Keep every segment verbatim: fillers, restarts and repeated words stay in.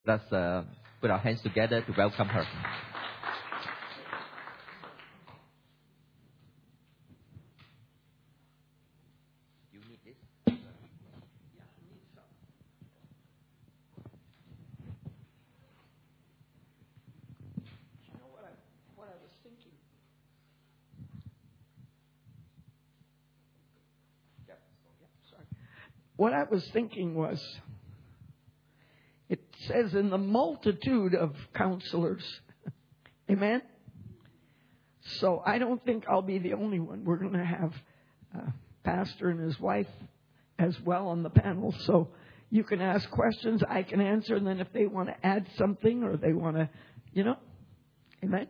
Let's uh, put our hands together to welcome her. You need this? Yeah, I need some. You know what I what I was thinking? Yep. Yep. Sorry. What I was thinking was, it says in the multitude of counselors, amen? So I don't think I'll be the only one. We're going to have a pastor and his wife as well on the panel. So you can ask questions, I can answer, and then if they want to add something or they want to, you know, amen?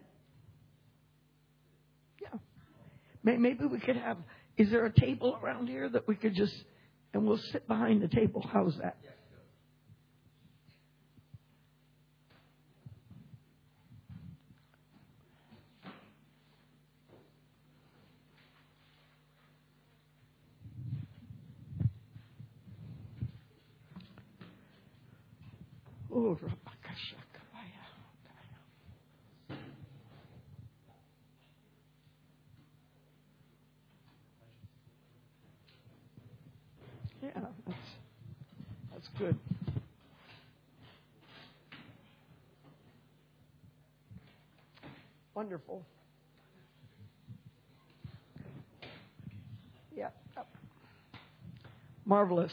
Yeah. Maybe we could have, is there a table around here that we could just, and we'll sit behind the table. How's that? Oh, yeah, that's that's good. Wonderful. Yeah. Marvelous.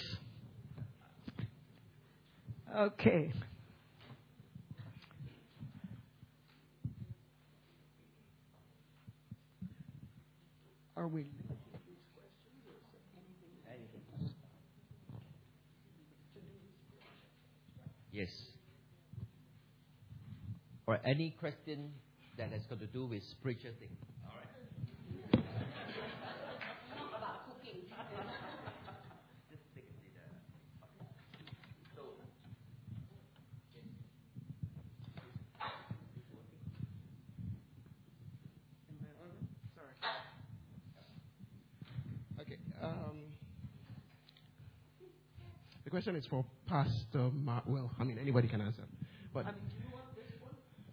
Okay. Are we? Yes. Or any question that has got to do with spiritual things. All right. About cooking. Just take a seat. So, Sorry. Okay. Um, the question is for Pastor Mark. Well, I mean, anybody can answer. But I mean, do you want this one?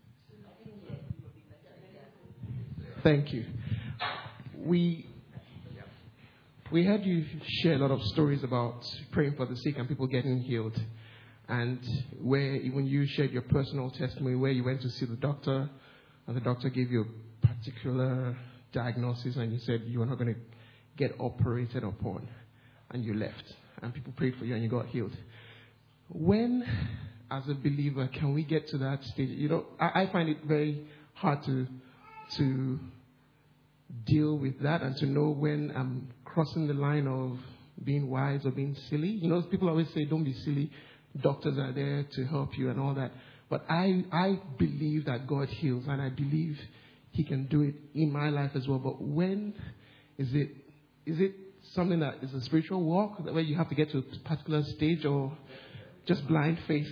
thank you. We we heard you share a lot of stories about praying for the sick and people getting healed, and where when you shared your personal testimony, where you went to see the doctor, and the doctor gave you a particular diagnosis, and you said you were not going to get operated upon, and you left, and people prayed for you, and you got healed. When, as a believer, can we get to that stage? You know, I, I find it very hard to to deal with that and to know when I'm crossing the line of being wise or being silly. You know, people always say, don't be silly. Doctors are there to help you and all that. But I, I believe that God heals, and I believe He can do it in my life as well. But when is it, is it something that is a spiritual walk where you have to get to a particular stage, or just blind faith?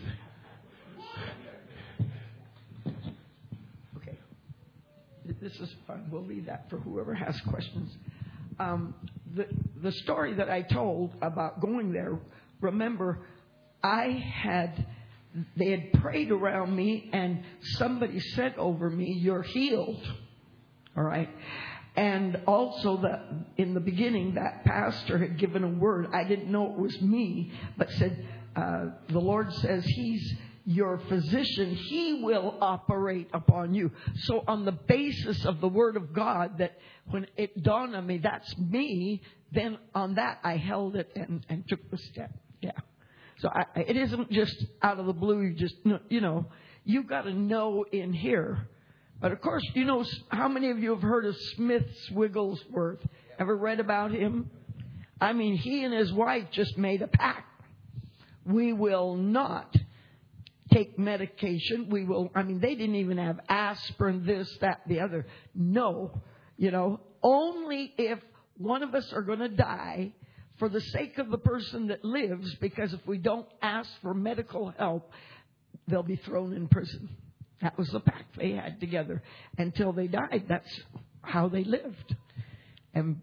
Okay. This is fun. We'll leave that for whoever has questions. Um, the the story that I told about going there, remember, I had, they had prayed around me, and somebody said over me, "You're healed." All right. And also, that in the beginning, that pastor had given a word. I didn't know it was me, but said, uh, the Lord says He's your physician. He will operate upon you. So on the basis of the word of God, that when it dawned on me, that's me, then on that I held it and, and took the step. Yeah. So I, it isn't just out of the blue. You just, you know, you've got to know in here. But of course, you know, how many of you have heard of Smith Wigglesworth? Ever read about him? I mean, he and his wife just made a pact. We will not take medication. We will, I mean, they didn't even have aspirin, this, that, the other. No, you know, only if one of us are going to die for the sake of the person that lives, because if we don't ask for medical help, they'll be thrown in prison. That was the pact they had together until they died. That's how they lived. And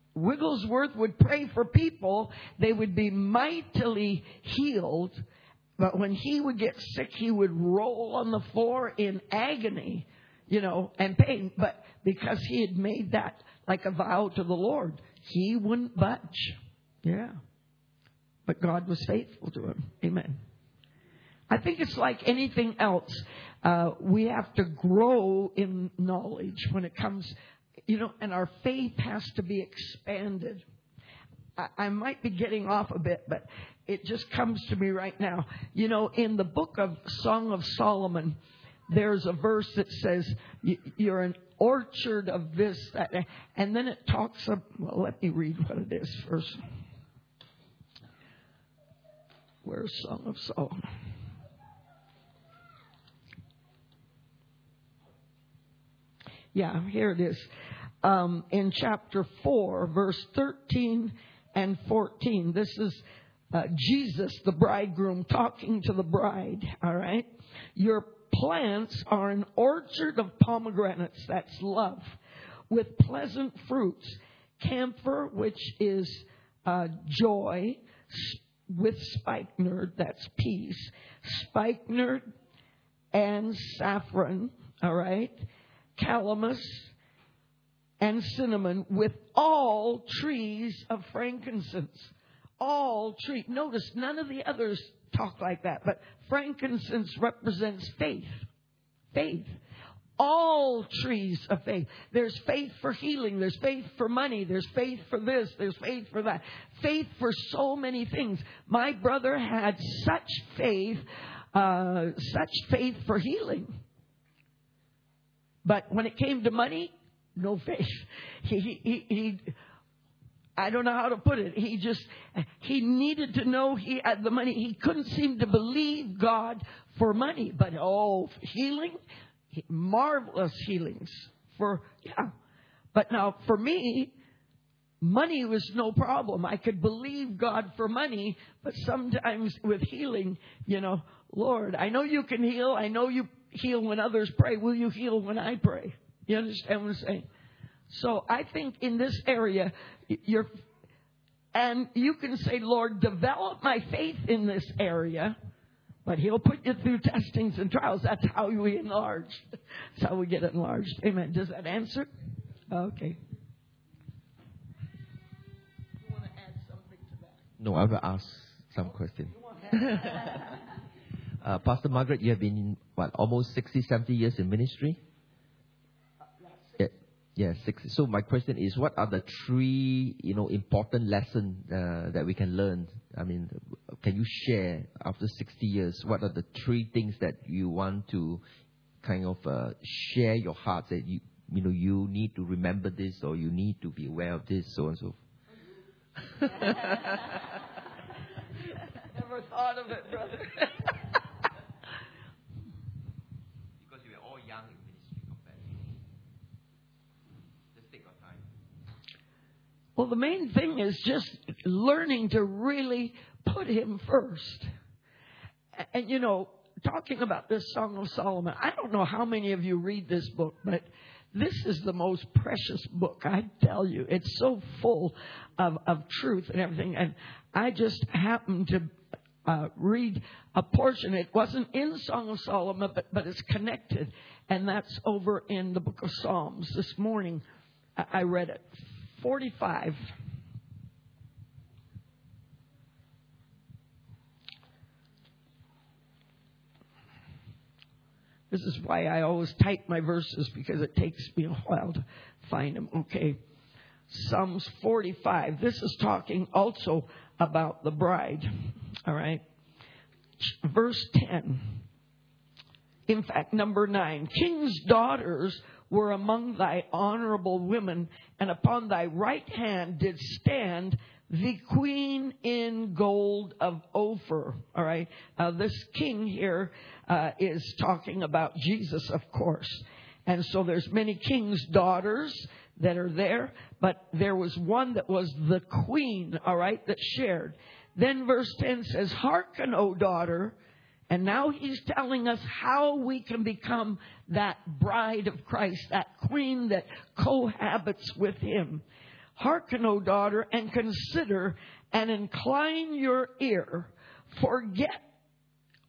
Wigglesworth would pray for people. They would be mightily healed. But when he would get sick, he would roll on the floor in agony, you know, and pain. But because he had made that like a vow to the Lord, he wouldn't budge. Yeah. But God was faithful to him. Amen. I think it's like anything else. Uh, we have to grow in knowledge when it comes, you know, and our faith has to be expanded. I, I might be getting off a bit, but it just comes to me right now. You know, in the book of Song of Solomon, there's a verse that says, you're an orchard of this, that, and then it talks of, well, let me read what it is first. Where's Song of Solomon? Yeah, here it is. Um, in chapter four, verse thirteen and fourteen. This is uh, Jesus, the bridegroom, talking to the bride. All right. Your plants are an orchard of pomegranates. That's love. With pleasant fruits. Camphor, which is uh, joy. With spikenard, that's peace. Spikenard and saffron. All right. Calamus and cinnamon, with all trees of frankincense. All trees. Notice none of the others talk like that, but frankincense represents faith. Faith. All trees of faith. There's faith for healing. There's faith for money. There's faith for this. There's faith for that. Faith for so many things. My brother had such faith, uh, such faith for healing. But when it came to money, no faith. He, he, he, he, I don't know how to put it. He just, he needed to know he had the money. He couldn't seem to believe God for money. But, oh, healing, marvelous healings for, yeah. But now, for me, money was no problem. I could believe God for money, but sometimes with healing, you know, Lord, I know you can heal. I know you heal when others pray. Will you heal when I pray? You understand what I'm saying? So I think in this area, you're, and you can say, Lord, develop my faith in this area, but He'll put you through testings and trials. That's how we enlarge. That's how we get enlarged. Amen. Does that answer? Okay. You want to add something to that? No, I will ask some question. Uh, Pastor Margaret, you have been, what, almost sixty, seventy years in ministry? Yeah, yeah, sixty. So my question is, what are the three, you know, important lessons uh, that we can learn? I mean, can you share, after sixty years, what are the three things that you want to kind of uh, share your heart, that you, you know, you need to remember this, or you need to be aware of this, so and so? Never thought of it, brother. Well, the main thing is just learning to really put Him first. And, you know, talking about this Song of Solomon, I don't know how many of you read this book, but this is the most precious book, I tell you. It's so full of, of truth and everything. And I just happened to uh, read a portion. It wasn't in Song of Solomon, but, but it's connected. And that's over in the book of Psalms. This morning, I, I read it. forty-five. This is why I always type my verses, because it takes me a while to find them. Okay. Psalms forty-five. This is talking also about the bride. All right. Verse ten. In fact, number nine. King's daughters were among thy honorable women, and upon thy right hand did stand the queen in gold of Ophir. All right. Uh, this king here uh, is talking about Jesus, of course. And so there's many king's daughters that are there, but there was one that was the queen, all right, that shared. Then verse ten says, hearken, O daughter. And now he's telling us how we can become that bride of Christ, that queen that cohabits with Him. Hearken, O daughter, and consider and incline your ear. Forget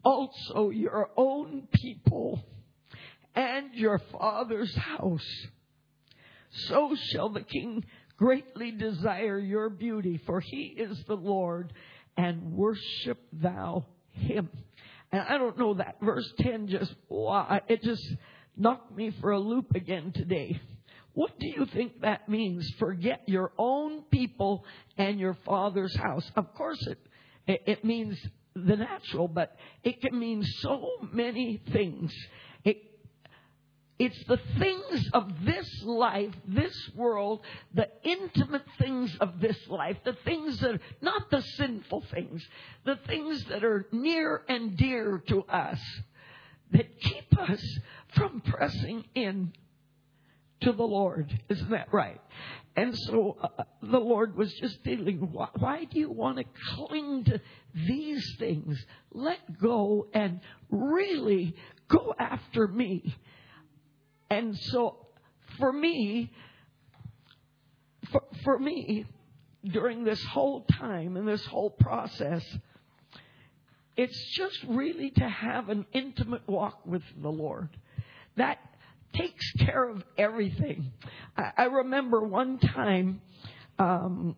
also your own people and your father's house. So shall the king greatly desire your beauty, for he is the Lord, and worship thou him. And I don't know, that verse ten just, wow, it just knocked me for a loop again today. What do you think that means? Forget your own people and your father's house. Of course it, it, it means the natural, but it can mean so many things. It, it's the things of this life, this world, the intimate things of this life, the things that are not the sinful things, the things that are near and dear to us, that keep us from pressing in to the Lord. Isn't that right? And so uh, the Lord was just dealing, why, why do you want to cling to these things? Let go and really go after me. And so for me, for, for me, during this whole time and this whole process, it's just really to have an intimate walk with the Lord. That takes care of everything. I, I remember one time um,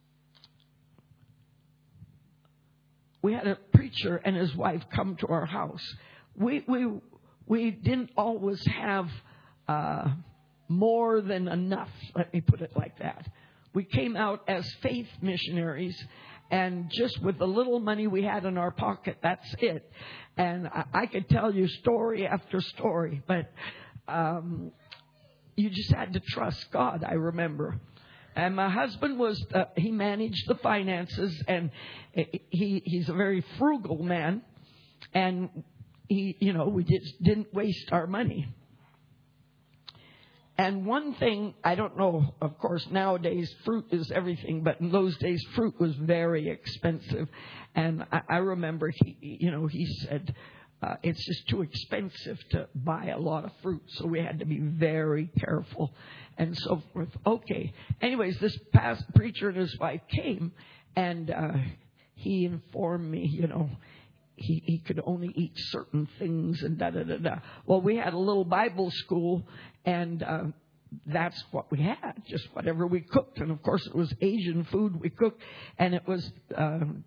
we had a preacher and his wife come to our house. We we we didn't always have uh, more than enough. Let me put it like that. We came out as faith missionaries, and just with the little money we had in our pocket, that's it. And I, I could tell you story after story, but Um, you just had to trust God, I remember. And my husband was, uh, he managed the finances, and he he's a very frugal man. And he, you know, we just didn't waste our money. And one thing, I don't know, of course, nowadays fruit is everything, but in those days fruit was very expensive. And I, I remember he, you know, he said, Uh, it's just too expensive to buy a lot of fruit. So we had to be very careful and so forth. Okay. Anyways, this past preacher and his wife came, and uh, he informed me, you know, he, he could only eat certain things and da da da da. Well, we had a little Bible school, and uh, that's what we had, just whatever we cooked. And of course, it was Asian food we cooked, and it was um,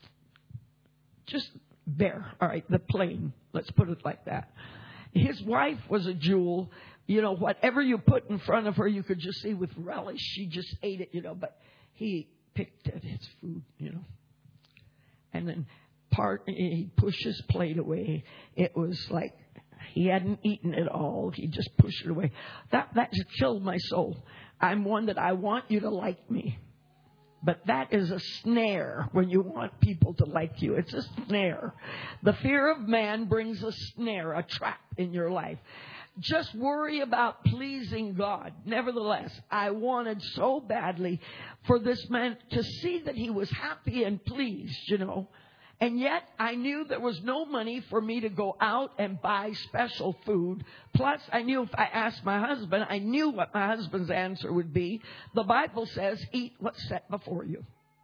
just bare. All right, the plain. Let's put it like that. His wife was a jewel. You know, whatever you put in front of her, you could just see with relish. She just ate it, you know, but he picked at his food, you know. And then part, he'd push his plate away. It was like he hadn't eaten it all. He just pushed it away. That, that just killed my soul. I'm one that I want you to like me. But that is a snare when you want people to like you. It's a snare. The fear of man brings a snare, a trap in your life. Just worry about pleasing God. Nevertheless, I wanted so badly for this man to see that he was happy and pleased, you know. And yet I knew there was no money for me to go out and buy special food. Plus, I knew if I asked my husband, I knew what my husband's answer would be. The Bible says, eat what's set before you.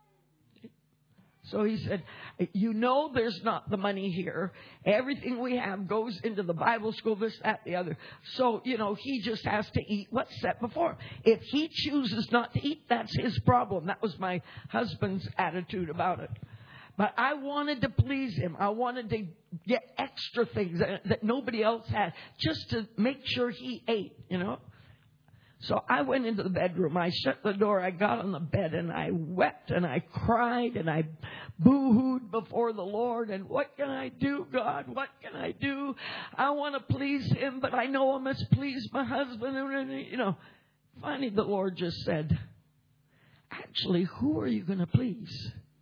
So he said, you know there's not the money here. Everything we have goes into the Bible school, this, that, the other. So, you know, he just has to eat what's set before him. If he chooses not to eat, that's his problem. That was my husband's attitude about it. But I wanted to please him. I wanted to get extra things that, that nobody else had, just to make sure he ate, you know. So I went into the bedroom. I shut the door. I got on the bed, and I wept, and I cried, and I boo-hooed before the Lord. And what can I do, God? What can I do? I want to please him, but I know I must please my husband. You know, finally the Lord just said, actually, who are you going to please?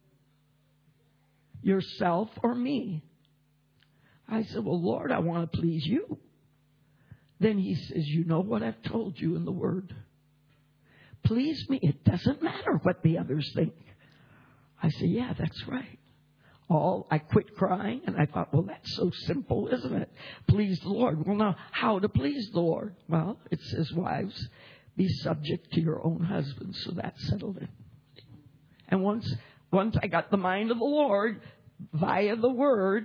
Yourself or me? I said, well, Lord, I want to please you. Then he says, you know what I've told you in the Word. Please me. It doesn't matter what the others think. I said, yeah, that's right. All I quit crying, and I thought, well, that's so simple, isn't it? Please the Lord. Well, now, how to please the Lord? Well, it says, wives, be subject to your own husbands. So that settled it. And once Once I got the mind of the Lord via the Word,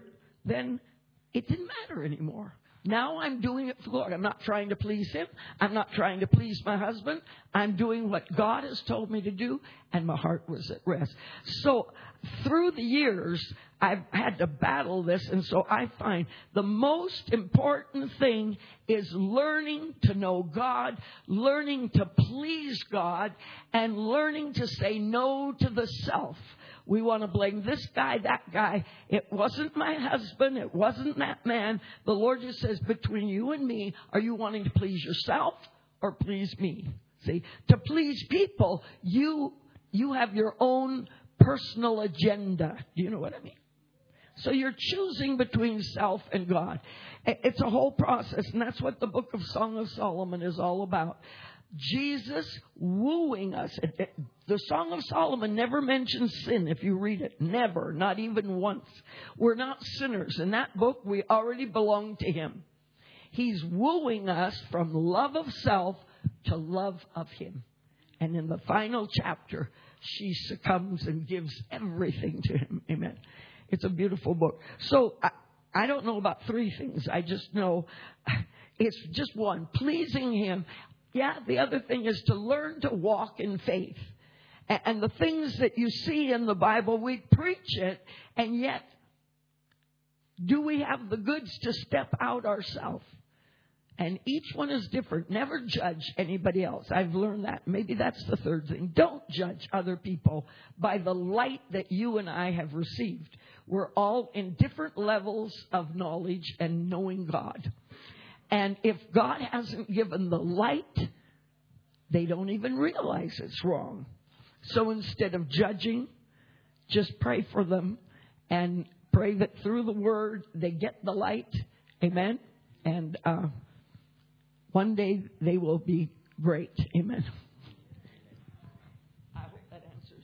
then it didn't matter anymore. Now I'm doing it for the Lord. I'm not trying to please Him. I'm not trying to please my husband. I'm doing what God has told me to do, and my heart was at rest. So through the years, I've had to battle this, and so I find the most important thing is learning to know God, learning to please God, and learning to say no to the self. We want to blame this guy, that guy. It wasn't my husband. It wasn't that man. The Lord just says, between you and me, are you wanting to please yourself or please me? See, to please people, you you have your own personal agenda. Do you know what I mean? So you're choosing between self and God. It's a whole process, and that's what the book of Song of Solomon is all about. Jesus wooing us. The Song of Solomon never mentions sin if you read it. Never. Not even once. We're not sinners. In that book, we already belong to Him. He's wooing us from love of self to love of Him. And in the final chapter, she succumbs and gives everything to Him. Amen. It's a beautiful book. So I, I don't know about three things. I just know it's just one. Pleasing Him. Yeah, the other thing is to learn to walk in faith. And the things that you see in the Bible, we preach it, and yet, do we have the goods to step out ourselves? And each one is different. Never judge anybody else. I've learned that. Maybe that's the third thing. Don't judge other people by the light that you and I have received. We're all in different levels of knowledge and knowing God. And if God hasn't given the light, they don't even realize it's wrong. So instead of judging, just pray for them and pray that through the Word they get the light. Amen. And uh, one day they will be great. Amen. I hope that answers.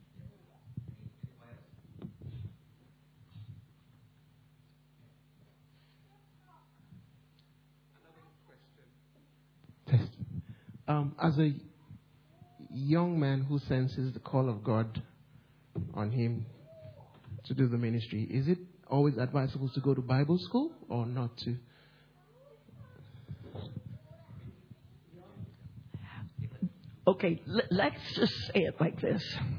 Test. Um, as a young man who senses the call of God on him to do the ministry, is it always advisable to go to Bible school or not to? Okay, let's just say it like this.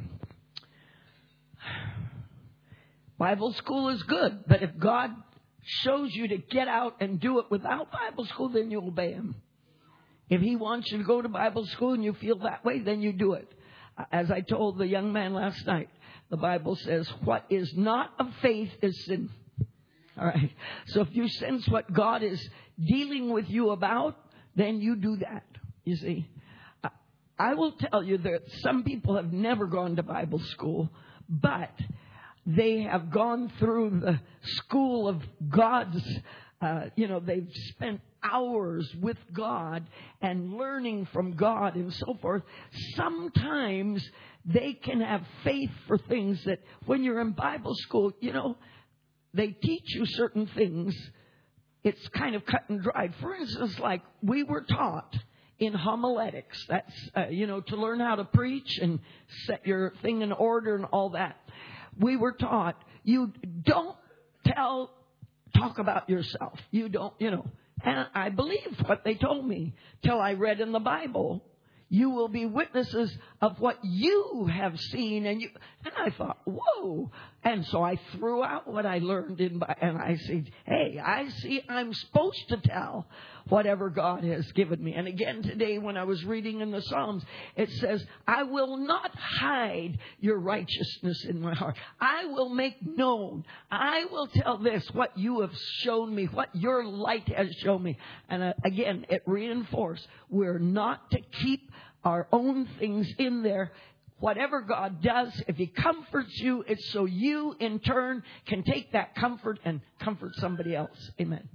Bible school is good, but if God shows you to get out and do it without Bible school, then you obey Him. If He wants you to go to Bible school and you feel that way, then you do it. As I told the young man last night, the Bible says, what is not of faith is sin. All right. So if you sense what God is dealing with you about, then you do that. You see, I will tell you that some people have never gone to Bible school, but they have gone through the school of God's, uh, you know, they've spent hours with God and learning from God and so forth. Sometimes they can have faith for things that when you're in Bible school, you know, they teach you certain things. It's kind of cut and dried. For instance, like we were taught in homiletics, that's, uh, you know, to learn how to preach and set your thing in order and all that. We were taught you don't tell, talk about yourself. You don't, you know. And I believed what they told me till I read in the Bible. You will be witnesses of what you have seen. And you, and I thought, whoa. And so I threw out what I learned in, and I said, hey, I see I'm supposed to tell whatever God has given me. And again, today when I was reading in the Psalms, it says, I will not hide your righteousness in my heart. I will make known. I will tell this, what you have shown me, what your light has shown me. And uh, again, it reinforced, we're not to keep our own things in there. Whatever God does, if He comforts you, it's so you in turn can take that comfort and comfort somebody else. Amen.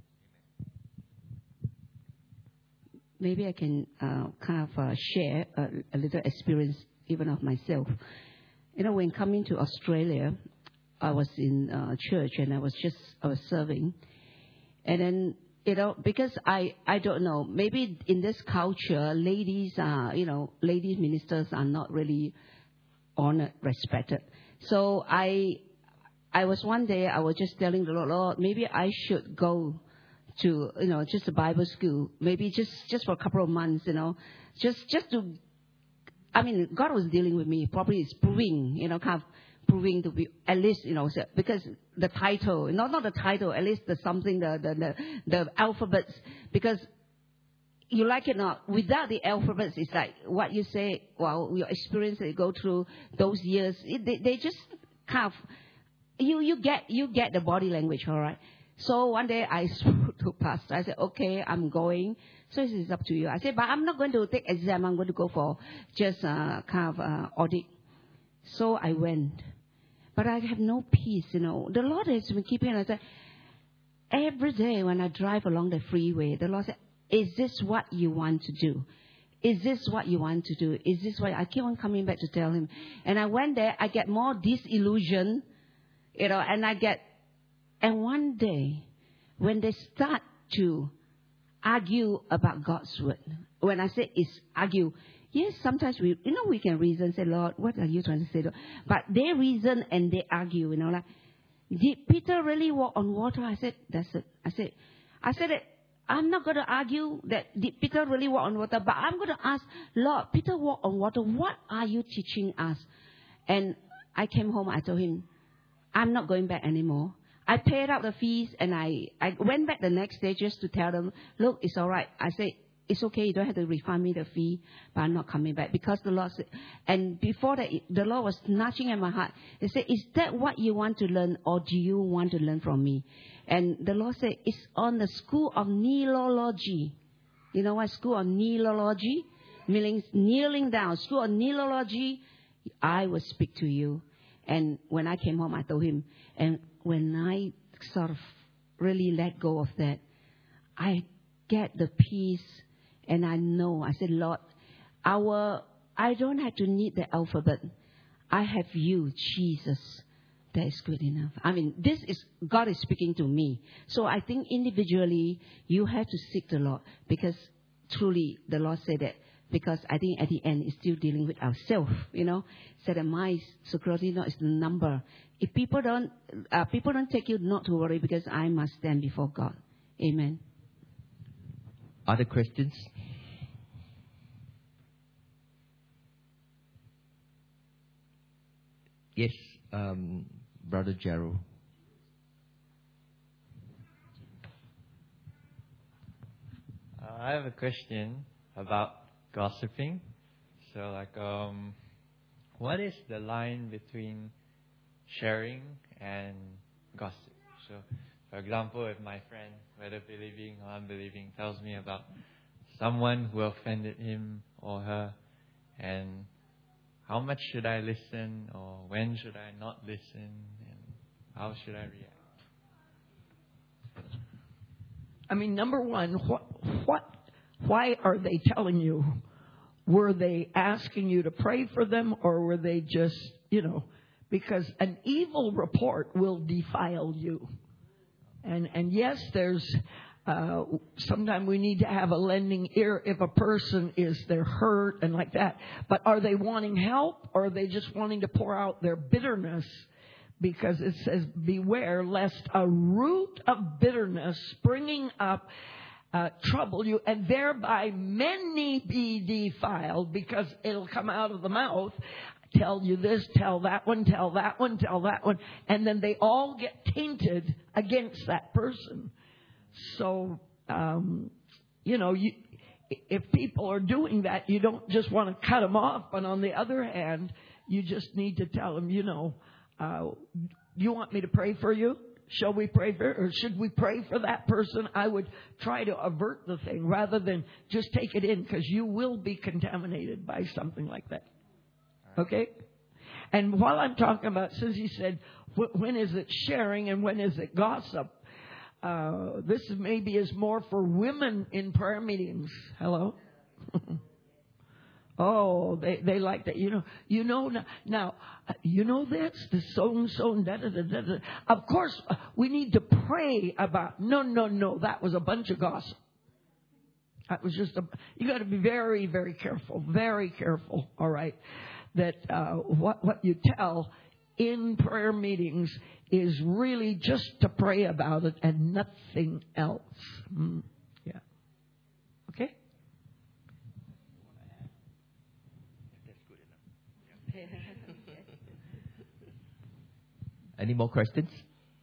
Maybe I can uh, kind of uh, share a, a little experience even of myself. You know, when coming to Australia, I was in uh, church and I was just I was serving. And then, you know, because I, I don't know, maybe in this culture, ladies are, you know, ladies ministers are not really honored, respected. So I I was one day, I was just telling the Lord, Lord, maybe I should go to, you know, just a Bible school, maybe just, just for a couple of months, you know, just, just to, I mean, God was dealing with me, probably it's proving, you know, kind of proving to be, at least, you know, because the title, not, not the title, at least the something, the, the, the, the alphabets, because you like it or not, without the alphabets, it's like what you say, well, your experience that you go through those years, it, they, they just kind of, you, you get, you get the body language, all right? So one day I spoke to Pastor. I said, okay, I'm going. So it's up to you. I said, but I'm not going to take exam. I'm going to go for just uh, kind of uh, audit. So I went. But I have no peace, you know. The Lord has been keeping, I said, every day when I drive along the freeway, the Lord said, is this what you want to do? Is this what you want to do? Is this what I keep on coming back to tell him? And I went there, I get more disillusion, you know, and I get, and one day, when they start to argue about God's word, when I say it's argue, yes, sometimes we, you know, we can reason, say, Lord, what are you trying to say? But they reason and they argue, you know, like, did Peter really walk on water? I said, that's it. I said, I said it. I'm not going to argue that did Peter really walk on water, but I'm going to ask, Lord, Peter walked on water. What are you teaching us? And I came home. I told him, I'm not going back anymore. I paid out the fees, and I, I went back the next day just to tell them, look, it's all right. I said, it's okay. You don't have to refund me the fee, but I'm not coming back because the Lord said, and before that, the Lord was nudging at my heart. He said, is that what you want to learn, or do you want to learn from me? And the Lord said, it's on the school of Neolology. You know what? School of Neolology? Meaning kneeling down. School of Neolology, I will speak to you. And when I came home, I told him, and when I sort of really let go of that, I get the peace, and I know, I said, Lord, our, I don't have to need the alphabet. I have you, Jesus. That is good enough. I mean, this is, God is speaking to me. So I think individually, you have to seek the Lord, because truly the Lord said that, because I think at the end, it's still dealing with ourselves, you know. Said that my security note is the number. If people don't, uh, people don't take you, not to worry, because I must stand before God. Amen. Other questions? Yes, um, Brother Gerald. Uh, I have a question about gossiping. So, like, um, what is the line between sharing and gossip? So, for example, if my friend, whether believing or unbelieving, tells me about someone who offended him or her, and how much should I listen, or when should I not listen, and how should I react? I mean, number one, what, what, why are they telling you? Were they asking you to pray for them, or were they just, you know, because an evil report will defile you. And and yes, there's uh, sometimes we need to have a lending ear if a person is they're hurt and like that. But are they wanting help, or are they just wanting to pour out their bitterness? Because it says, beware lest a root of bitterness springing up uh, trouble you, and thereby many be defiled, because it'll come out of the mouth. Tell you this, tell that one, tell that one, tell that one. And then they all get tainted against that person. So, um, you know, you, if people are doing that, you don't just want to cut them off. But on the other hand, you just need to tell them, you know, uh, you want me to pray for you? Shall we pray for, or should we pray for that person? I would try to avert the thing rather than just take it in, because you will be contaminated by something like that. Okay? And while I'm talking about, since he said, when is it sharing and when is it gossip? Uh, this maybe is more for women in prayer meetings. Hello? Oh, they, they like that. You know, you know, now, now you know this, the so and so and da da da da. Of course, we need to pray about, no, no, no, that was a bunch of gossip. That was just a, you got to be very, very careful, very careful, all right, that uh, what, what you tell in prayer meetings is really just to pray about it and nothing else. Mm, yeah. Okay? Any more questions?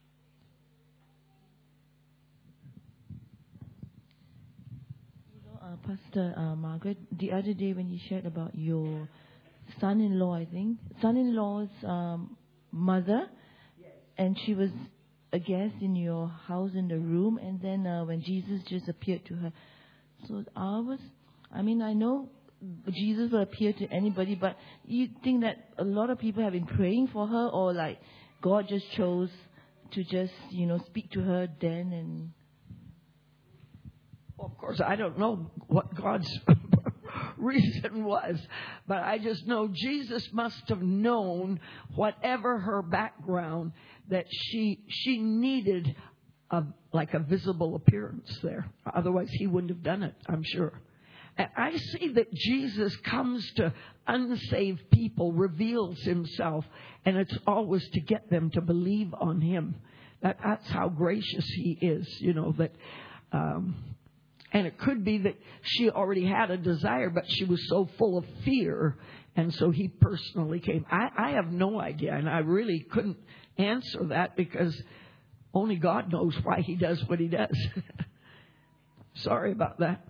Uh, Pastor uh, Margaret, the other day when you shared about your son-in-law, I think, son-in-law's um, mother, yes. And she was a guest in your house in the room, and then uh, when Jesus just appeared to her. So I was, I mean, I know Jesus will appear to anybody, but you think that a lot of people have been praying for her, or like God just chose to just, you know, speak to her then and... Well, of course, I don't know what God's reason was, but I just know Jesus must have known, whatever her background, that she she needed a, like a visible appearance there. Otherwise, he wouldn't have done it, I'm sure. And I see that Jesus comes to unsaved people, reveals himself, and it's always to get them to believe on him. That that's how gracious he is, you know, that... Um, And it could be that she already had a desire, but she was so full of fear, and so he personally came. I, I have no idea, and I really couldn't answer that because only God knows why he does what he does. Sorry about that.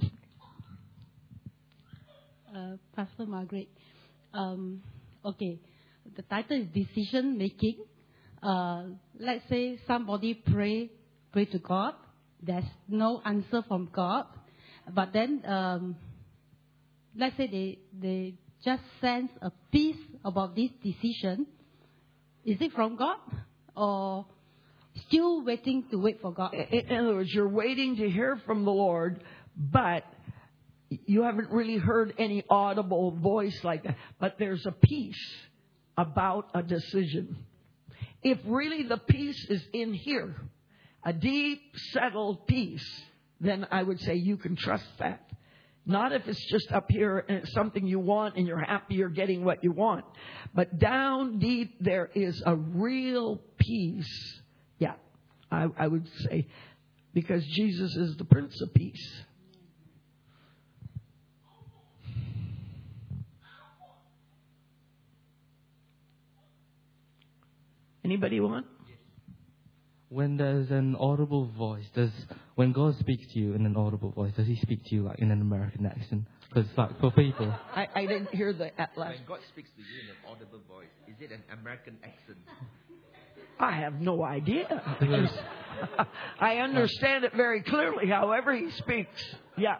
uh, Pastor Margaret, um, okay, the title is Decision Making. Uh, let's say somebody pray, pray to God. There's no answer from God. But then, um, let's say they, they just sense a peace about this decision. Is it from God? Or still waiting to wait for God? In other words, you're waiting to hear from the Lord, but you haven't really heard any audible voice like that. But there's a peace about a decision. If really the peace is in here, a deep, settled peace, then I would say you can trust that. Not if it's just up here and it's something you want and you're happy you're getting what you want. But down deep there is a real peace. Yeah, I, I would say, because Jesus is the Prince of Peace. Anybody want? When there's an audible voice, does when God speaks to you in an audible voice, does he speak to you like in an American accent? Because like for people, I, I didn't hear the at last. When God speaks to you in an audible voice, is it an American accent? I have no idea. I understand it very clearly. However he speaks, yeah.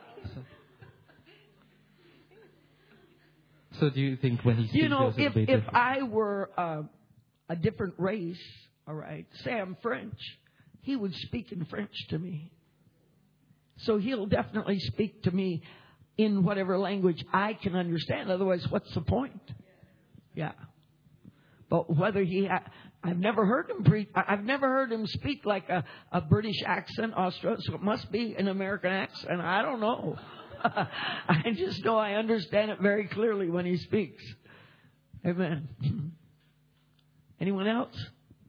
So do you think when he speaks, you know, it'll if be if different? I were uh, a different race. All right, say I'm French, he would speak in French to me. So he'll definitely speak to me in whatever language I can understand. Otherwise, what's the point? Yeah. But whether he, ha- I've never heard him preach. I've never heard him speak like a, a British accent, Australian. So it must be an American accent. I don't know. I just know I understand it very clearly when he speaks. Amen. Anyone else?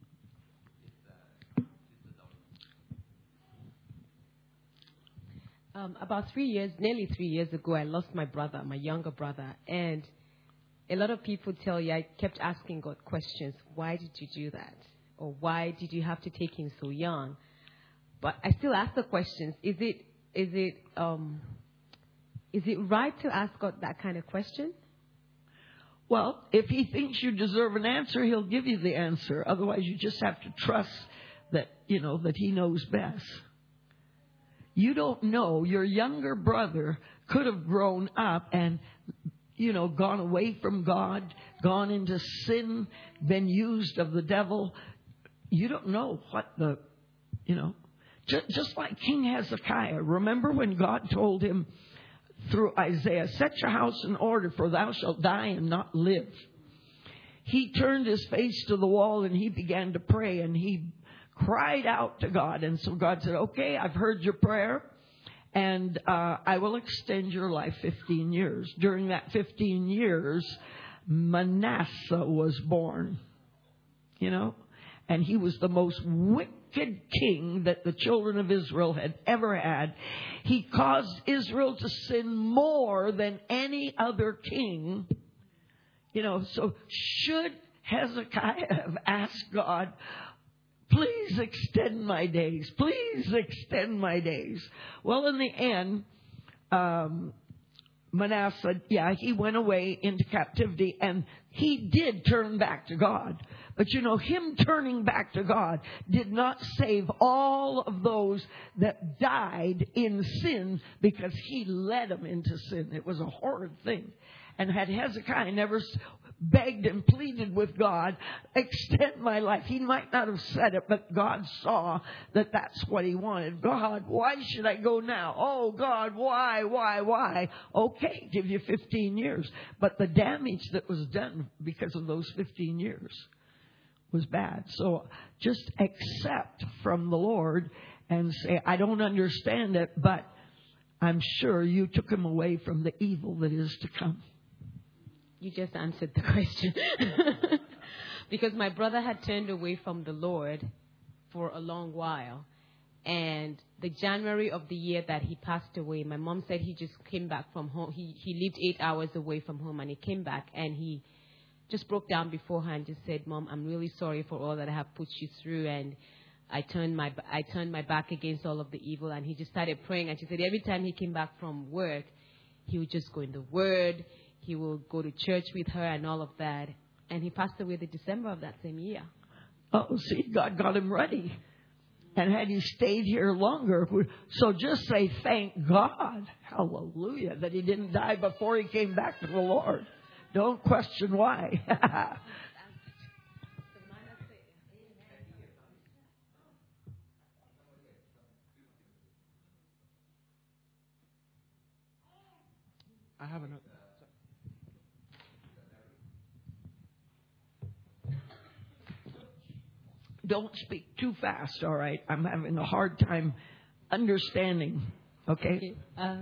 Um, about three years, nearly three years ago, I lost my brother, my younger brother. And a lot of people tell you, I kept asking God questions. Why did you do that? Or why did you have to take him so young? But I still ask the questions. Is it, is it, um, is it right to ask God that kind of question? Well, if he thinks you deserve an answer, he'll give you the answer. Otherwise, you just have to trust that, you know, that he knows best. You don't know. Your younger brother could have grown up and, you know, gone away from God, gone into sin, been used of the devil. You don't know what the, you know, just, just like King Hezekiah. Remember when God told him through Isaiah, set your house in order, for thou shalt die and not live. He turned his face to the wall and he began to pray, and he cried out to God. And so God said, okay, I've heard your prayer, and uh, I will extend your life fifteen years. During that fifteen years, Manasseh was born. you know. And he was the most wicked king that the children of Israel had ever had. He caused Israel to sin more than any other king. You know, so should Hezekiah have asked God, please extend my days, please extend my days? Well, in the end, um, Manasseh, yeah, he went away into captivity, and he did turn back to God. But you know, him turning back to God did not save all of those that died in sin, because he led them into sin. It was a horrid thing. And had Hezekiah never begged and pleaded with God, extend my life, he might not have said it, but God saw that that's what he wanted. God, why should I go now? Oh, God, why, why, why? Okay, give you fifteen years. But the damage that was done because of those fifteen years was bad. So just accept from the Lord and say, I don't understand it, but I'm sure you took him away from the evil that is to come. You just answered the question. Because my brother had turned away from the Lord for a long while. And the January of the year that he passed away, my mom said he just came back from home. He, he lived eight hours away from home, and he came back and he just broke down before her and just said, Mom, I'm really sorry for all that I have put you through. And I turned my I turned my back against all of the evil. And he just started praying. And she said every time he came back from work, he would just go in the Word. He will go to church with her and all of that. And he passed away the December of that same year. Oh, see, God got him ready. And had he stayed here longer, so just say, thank God, hallelujah, that he didn't die before he came back to the Lord. Don't question why. I have another. Don't speak too fast, all right? I'm having a hard time understanding, okay? Uh,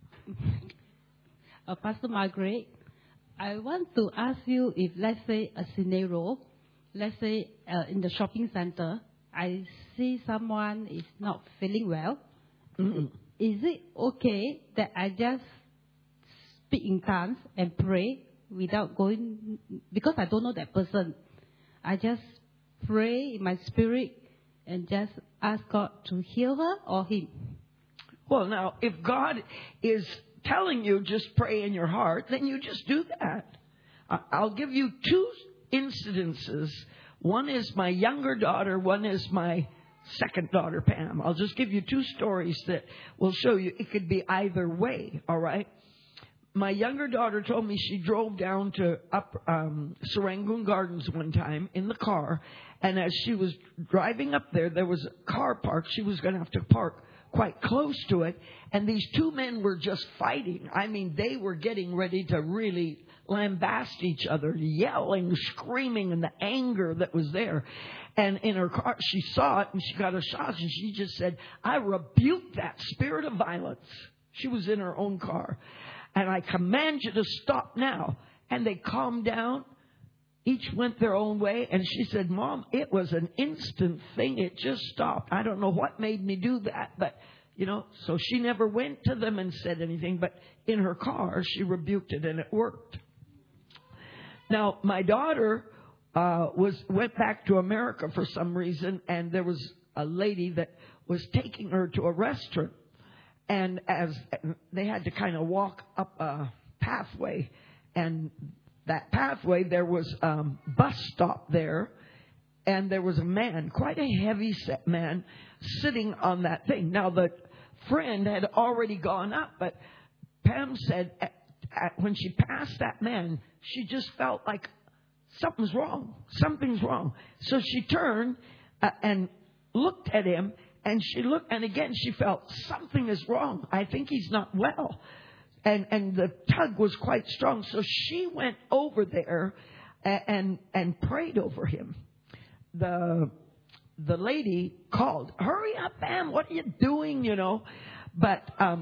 uh, Pastor Margaret, I want to ask you if, let's say, a scenario, let's say uh, in the shopping center, I see someone is not feeling well. Mm-hmm. Is it okay that I just speak in tongues and pray without going, because I don't know that person? I just pray in my spirit and just ask God to heal her or him? Well, now, if God is telling you just pray in your heart, then you just do that. I'll give you two incidences. One is my younger daughter. One is my second daughter, Pam. I'll just give you two stories that will show you it could be either way, all right? My younger daughter told me she drove down to up um, Serangoon Gardens one time in the car, and as she was driving up there, there was a car parked. She was going to have to park quite close to it, and these two men were just fighting. I mean, they were getting ready to really lambast each other, yelling, screaming, and the anger that was there. And in her car, she saw it, and she got a shot, and she just said, I rebuke that spirit of violence. She was in her own car. And I command you to stop now. And they calmed down. Each went their own way. And she said, Mom, it was an instant thing. It just stopped. I don't know what made me do that. But, you know, so she never went to them and said anything. But in her car, she rebuked it, and it worked. Now, my daughter uh, was went back to America for some reason. And there was a lady that was taking her to a restaurant. And as they had to kind of walk up a pathway, and that pathway, there was a um, bus stop there, and there was a man, quite a heavy set man, sitting on that thing. Now, the friend had already gone up, but Pam said at, at, when she passed that man, she just felt like something's wrong. Something's wrong. So she turned uh, and looked at him. And she looked, and again, she felt something is wrong. I think he's not well. And and the tug was quite strong. So she went over there and and, and prayed over him. The the lady called, hurry up, Pam, what are you doing, you know? But um,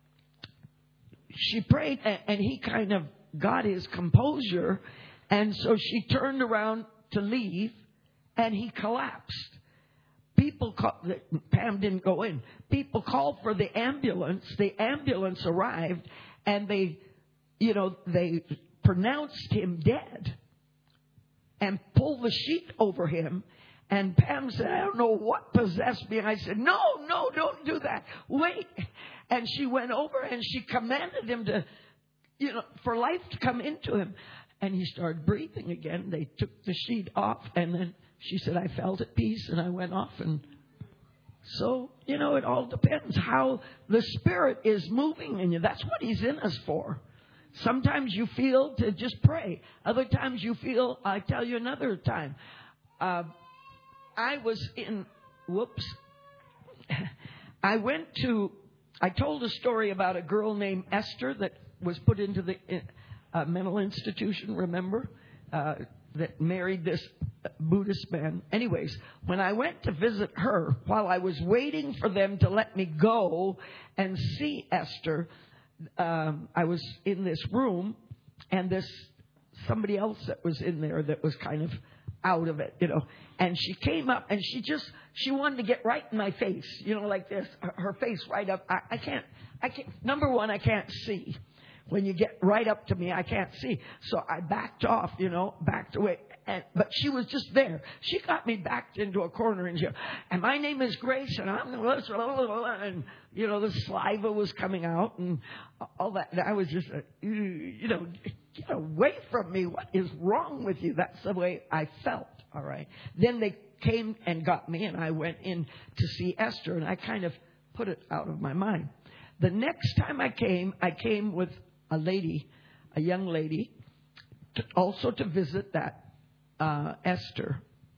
she prayed, and, and he kind of got his composure. And so she turned around to leave. and he collapsed. People called, Pam didn't go in. People called for the ambulance. The ambulance arrived, and they, you know, they pronounced him dead and pulled the sheet over him. And Pam said, I don't know what possessed me. And I said, no, no, don't do that. Wait. And she went over and she commanded him to, you know, for life to come into him. And he started breathing again. They took the sheet off, and then she said, I felt at peace, and I went off. And so, you know, it all depends how the Spirit is moving in you. That's what He's in us for. Sometimes you feel to just pray. Other times you feel, I'll tell you another time. Uh, I was in, whoops. I went to, I told a story about a girl named Esther that was put into the uh, mental institution, remember? Uh, that married this Buddhist man. Anyways, when I went to visit her, while I was waiting for them to let me go and see Esther, um, I was in this room, and this somebody else that was in there that was kind of out of it, you know. And she came up, and she just, she wanted to get right in my face, you know, like this, her, her face right up. I, I can't, I can't, number one, I can't see. When you get right up to me, I can't see. So I backed off, you know, backed away. And, but she was just there. She got me backed into a corner, and she, and my name is Grace, and I'm, and, you know, the saliva was coming out and all that. And I was just, uh, you know, get away from me. What is wrong with you? That's the way I felt. All right. Then they came and got me, and I went in to see Esther, and I kind of put it out of my mind. The next time I came, I came with a lady, a young lady, to, also to visit that uh, Esther.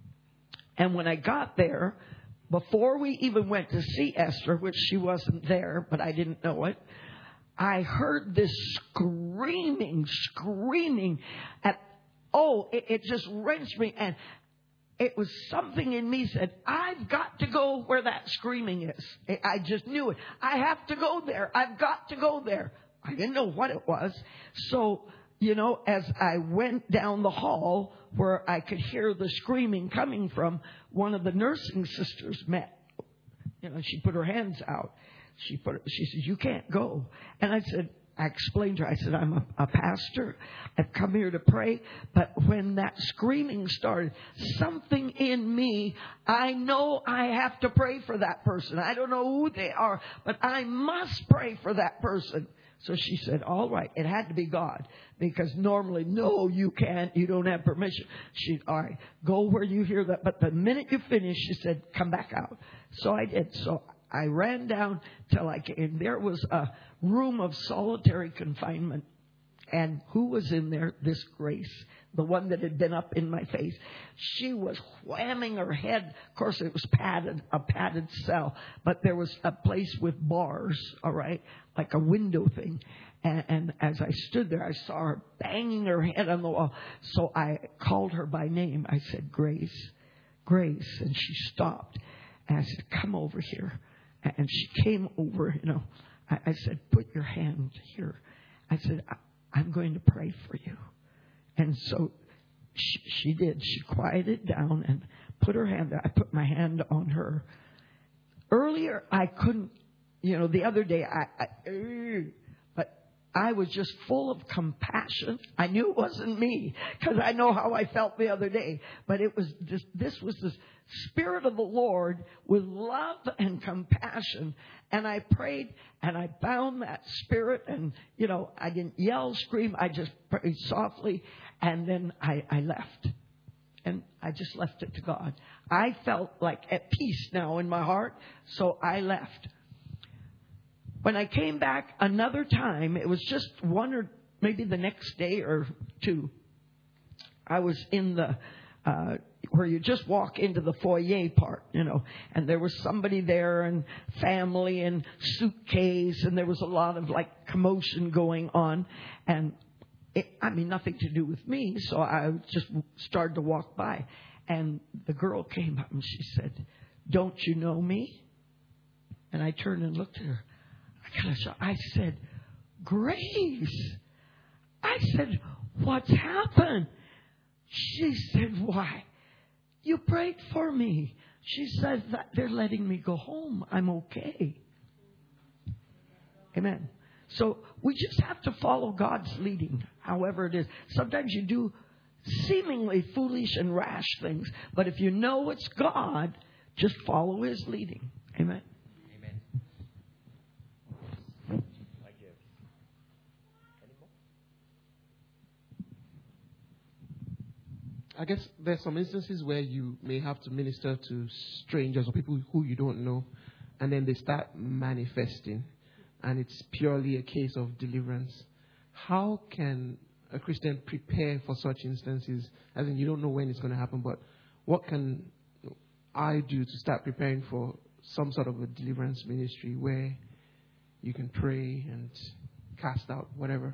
And when I got there, before we even went to see Esther, which she wasn't there, but I didn't know it, I heard this screaming, screaming at, oh, it, it just wrenched me. And it was something in me said, I've got to go where that screaming is. I just knew it. I have to go there. I've got to go there. I didn't know what it was. So, you know, as I went down the hall where I could hear the screaming coming from, one of the nursing sisters met. You know, she put her hands out. She put, she said, you can't go. And I said, I explained to her, I said, I'm a, a pastor. I've come here to pray. But when that screaming started, something in me, I know I have to pray for that person. I don't know who they are, but I must pray for that person. So she said, all right, it had to be God. Because normally, no, you can't. You don't have permission. She, all right, go where you hear that. But the minute you finish, she said, come back out. So I did. So I ran down till I came. There was a room of solitary confinement. And who was in there? This Grace, the one that had been up in my face. She was whamming her head. Of course, it was padded, a padded cell. But there was a place with bars, all right, like a window thing. And, and as I stood there, I saw her banging her head on the wall. So I called her by name. I said, Grace, Grace. And she stopped. And I said, come over here. And she came over, you know. I, I said, put your hand here. I said, I, I'm going to pray for you. And so she, she did. She quieted down and put her hand there. I put my hand on her. Earlier, I couldn't, you know, the other day, I, I but I was just full of compassion. I knew it wasn't me because I know how I felt the other day. But it was just, this was the Spirit of the Lord with love and compassion. And I prayed and I bound that spirit, and, you know, I didn't yell, scream. I just prayed softly, and then I, I left. And I just left it to God. I felt like at peace now in my heart, so I left. When I came back another time, it was just one or maybe the next day or two, I was in the uh where you just walk into the foyer part, you know, and there was somebody there and family and suitcase, and there was a lot of like commotion going on, and it, I mean, nothing to do with me. So I just started to walk by, and the girl came up and she said, don't you know me? And I turned and looked at her. I kind of, I said, Grace. I said, what's happened? She said, why? You prayed for me. She says that they're letting me go home. I'm okay. Amen. So we just have to follow God's leading, however it is. Sometimes you do seemingly foolish and rash things, but if you know it's God, just follow His leading. Amen. Amen. I guess there's some instances where you may have to minister to strangers or people who you don't know, and then they start manifesting, and it's purely a case of deliverance. How can a Christian prepare for such instances? As in, you don't know when it's going to happen, but what can I do to start preparing for some sort of a deliverance ministry where you can pray and cast out whatever?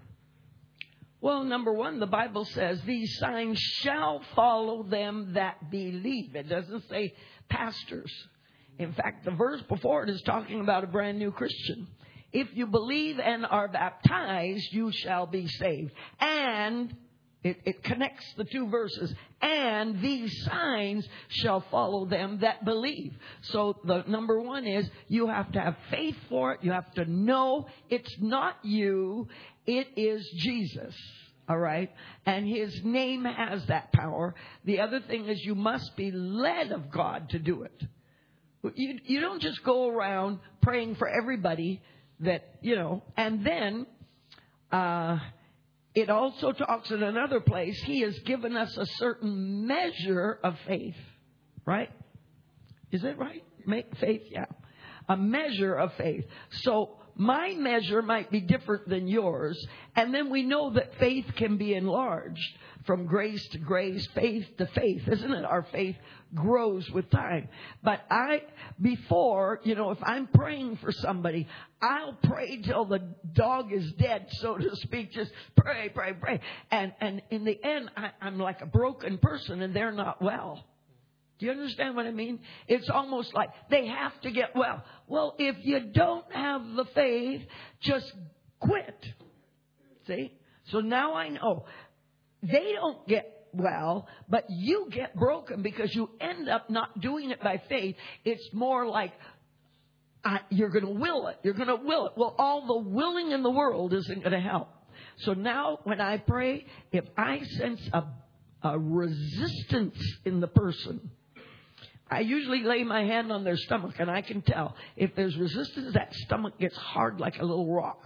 Well, number one, the Bible says these signs shall follow them that believe. It doesn't say pastors. In fact, the verse before it is talking about a brand new Christian. If you believe and are baptized, you shall be saved. And it, it connects the two verses. And these signs shall follow them that believe. So the number one is you have to have faith for it. You have to know it's not you. It is Jesus. All right? And His name has that power. The other thing is you must be led of God to do it. You, you don't just go around praying for everybody that, you know, and then uh, it also talks in another place, He has given us a certain measure of faith, right? Is it right? Make faith, yeah. A measure of faith. So my measure might be different than yours, and then we know that faith can be enlarged from grace to grace, faith to faith, isn't it? Our faith grows with time. But I, before, you know, if I'm praying for somebody, I'll pray till the dog is dead, so to speak. Just pray, pray, pray. And, and in the end, I, I'm like a broken person and they're not well. Do you understand what I mean? It's almost like they have to get well. Well, if you don't have the faith, just quit. See? So now I know. They don't get well, but you get broken because you end up not doing it by faith. It's more like uh, you're going to will it. You're going to will it. Well, all the willing in the world isn't going to help. So now when I pray, if I sense a, a resistance in the person, I usually lay my hand on their stomach, and I can tell. If there's resistance, that stomach gets hard like a little rock.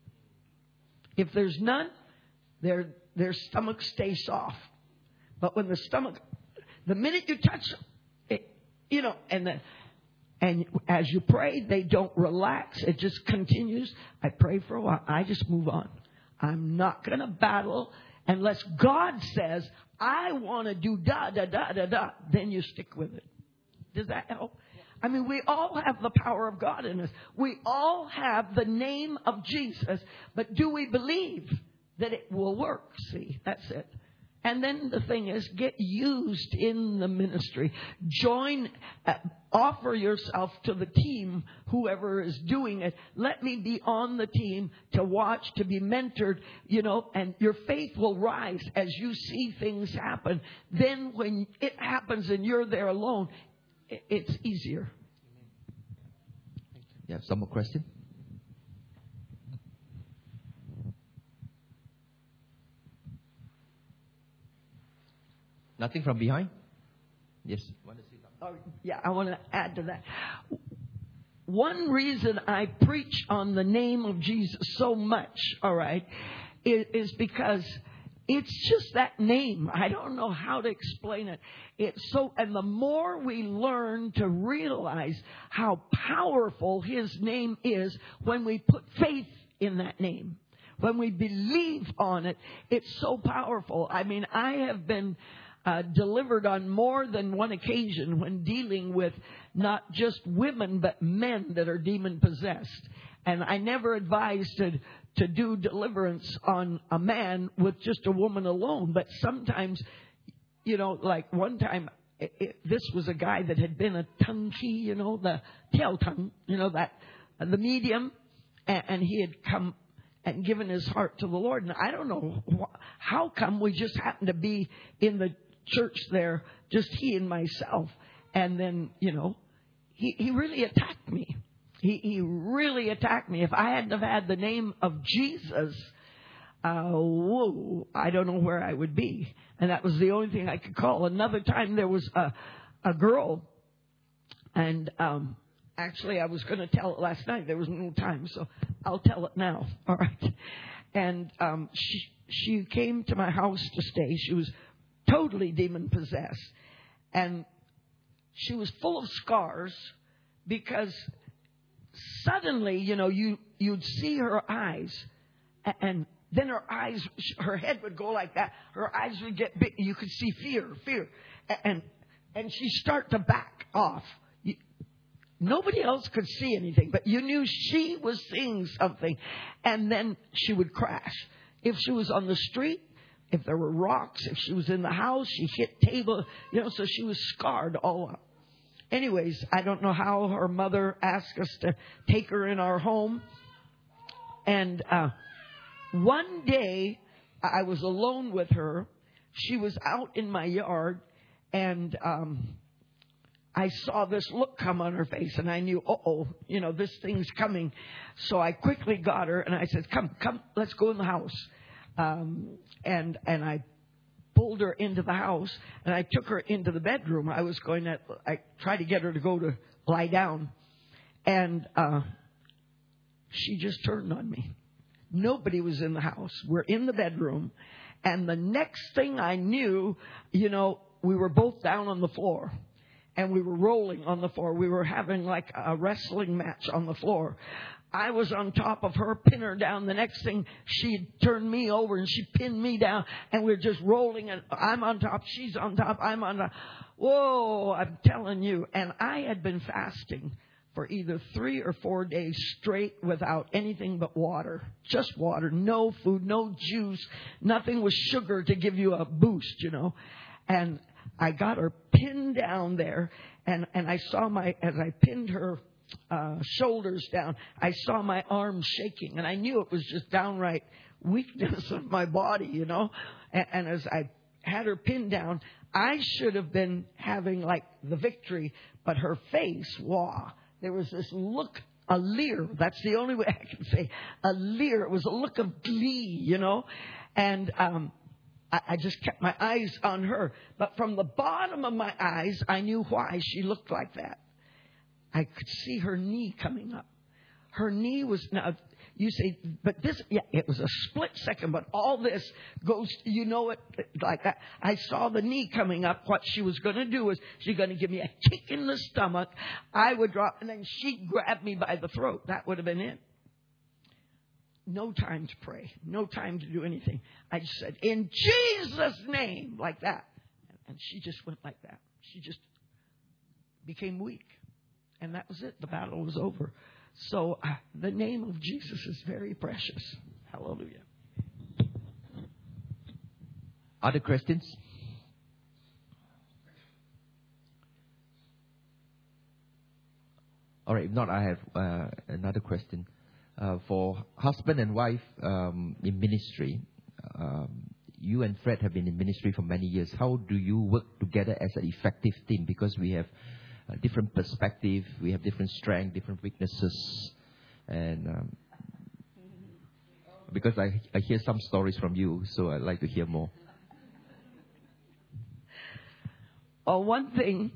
If there's none, their their stomach stays soft. But when the stomach, the minute you touch them, it, you know, and the, and as you pray, they don't relax. It just continues. I pray for a while. I just move on. I'm not going to battle unless God says, I want to do da, da, da, da, da. Then you stick with it. Does that help? I mean, we all have the power of God in us. We all have the name of Jesus. But do we believe that it will work? See, that's it. And then the thing is, get used in the ministry. Join, uh, offer yourself to the team, whoever is doing it. Let me be on the team to watch, to be mentored, you know, and your faith will rise as you see things happen. Then when it happens and you're there alone, it's easier. Yeah, some more question? Nothing from behind? Yes. Oh, yeah, I want to add to that. One reason I preach on the name of Jesus so much, all right, is, is because it's just that name. I don't know how to explain it. It's so, and the more we learn to realize how powerful His name is when we put faith in that name, when we believe on it, it's so powerful. I mean, I have been uh, delivered on more than one occasion when dealing with not just women, but men that are demon possessed. And I never advise to, to do deliverance on a man with just a woman alone. But sometimes, you know, like one time, it, it, this was a guy that had been a tongue key, you know, the tail tongue, you know, that, uh, the medium. And, and he had come and given his heart to the Lord. And I don't know wh- how come we just happened to be in the church there, just he and myself. And then, you know, he, he really attacked me. He, he really attacked me. If I hadn't have had the name of Jesus, uh, whoa, I don't know where I would be. And that was the only thing I could call. Another time there was a, a girl, and um, actually I was going to tell it last night. There was no time, so I'll tell it now. All right. And um, she, she came to my house to stay. She was totally demon-possessed. And she was full of scars because suddenly, you know, you, you'd see her eyes, and then her eyes, her head would go like that. Her eyes would get big. You could see fear, fear. And and she'd start to back off. You, nobody else could see anything, but you knew she was seeing something. And then she would crash. If she was on the street, if there were rocks, if she was in the house, she hit table, you know, so she was scarred all up. Anyways, I don't know how her mother asked us to take her in our home. And uh, one day, I was alone with her. She was out in my yard, and um, I saw this look come on her face, and I knew, uh-oh, you know, this thing's coming. So I quickly got her, and I said, come, come, let's go in the house. Um, and and I pulled her into the house, and I took her into the bedroom. I was going to, I tried to get her to go to lie down, and uh, she just turned on me. Nobody was in the house. We're in the bedroom, and the next thing I knew, you know, we were both down on the floor, and we were rolling on the floor. We were having like a wrestling match on the floor. I was on top of her, pin her down. The next thing, she turned me over and she pinned me down, and we're just rolling, and I'm on top, she's on top, I'm on top. Whoa, I'm telling you. And I had been fasting for either three or four days straight without anything but water. Just water, no food, no juice, nothing with sugar to give you a boost, you know. And I got her pinned down there, and, and I saw my, as I pinned her Uh, shoulders down, I saw my arms shaking, and I knew it was just downright weakness of my body, you know. And, and as I had her pinned down, I should have been having like the victory, but her face, wow, there was this look, a leer. That's the only way I can say a leer. It was a look of glee, you know. And um, I, I just kept my eyes on her, but from the bottom of my eyes, I knew why she looked like that. I could see her knee coming up. Her knee was, now, you say, but this, yeah, it was a split second, but all this goes, you know it, like that. I saw the knee coming up. What she was going to do was she's going to give me a kick in the stomach. I would drop, and then she'd grab me by the throat. That would have been it. No time to pray. No time to do anything. I just said, in Jesus' name, like that. And she just went like that. She just became weak. And that was it. The battle was over. So uh, the name of Jesus is very precious. Hallelujah. Other questions? All right. If not, I have uh, another question. Uh, for husband and wife um, in ministry, um, you and Fred have been in ministry for many years. How do you work together as an effective team? Because we have a different perspective, we have different strengths, different weaknesses, and um, because I, I hear some stories from you, so I'd like to hear more. Well, one thing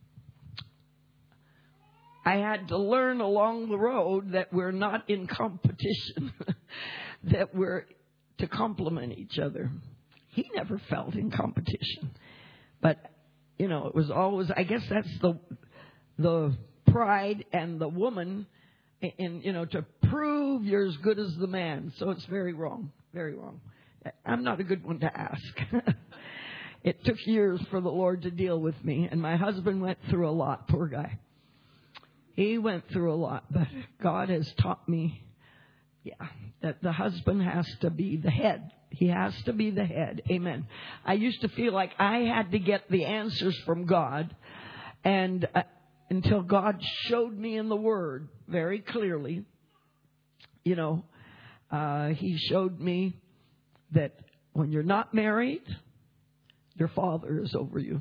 I had to learn along the road, that we're not in competition, that we're to complement each other. He never felt in competition, but you know, it was always, I guess that's the the pride and the woman in, in, you know, to prove you're as good as the man. So it's very wrong, very wrong. I'm not a good one to ask. It took years for the Lord to deal with me, and my husband went through a lot, poor guy. He went through a lot, but God has taught me, yeah, that the husband has to be the head. He has to be the head. Amen. I used to feel like I had to get the answers from God, and uh, until God showed me in the Word very clearly, you know, uh, He showed me that when you're not married, your father is over you.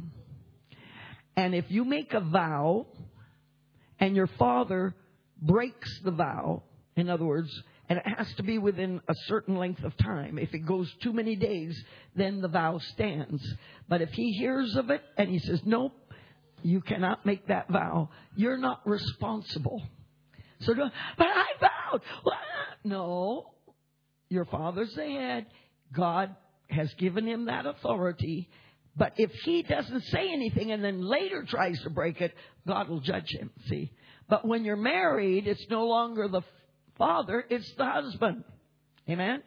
And if you make a vow and your father breaks the vow, in other words, and it has to be within a certain length of time. If it goes too many days, then the vow stands. But if he hears of it and he says, nope, you cannot make that vow, you're not responsible. So, but I vowed. No, your father's the head. God has given him that authority. But if he doesn't say anything and then later tries to break it, God will judge him, see. But when you're married, it's no longer the father, it's the husband. Amen?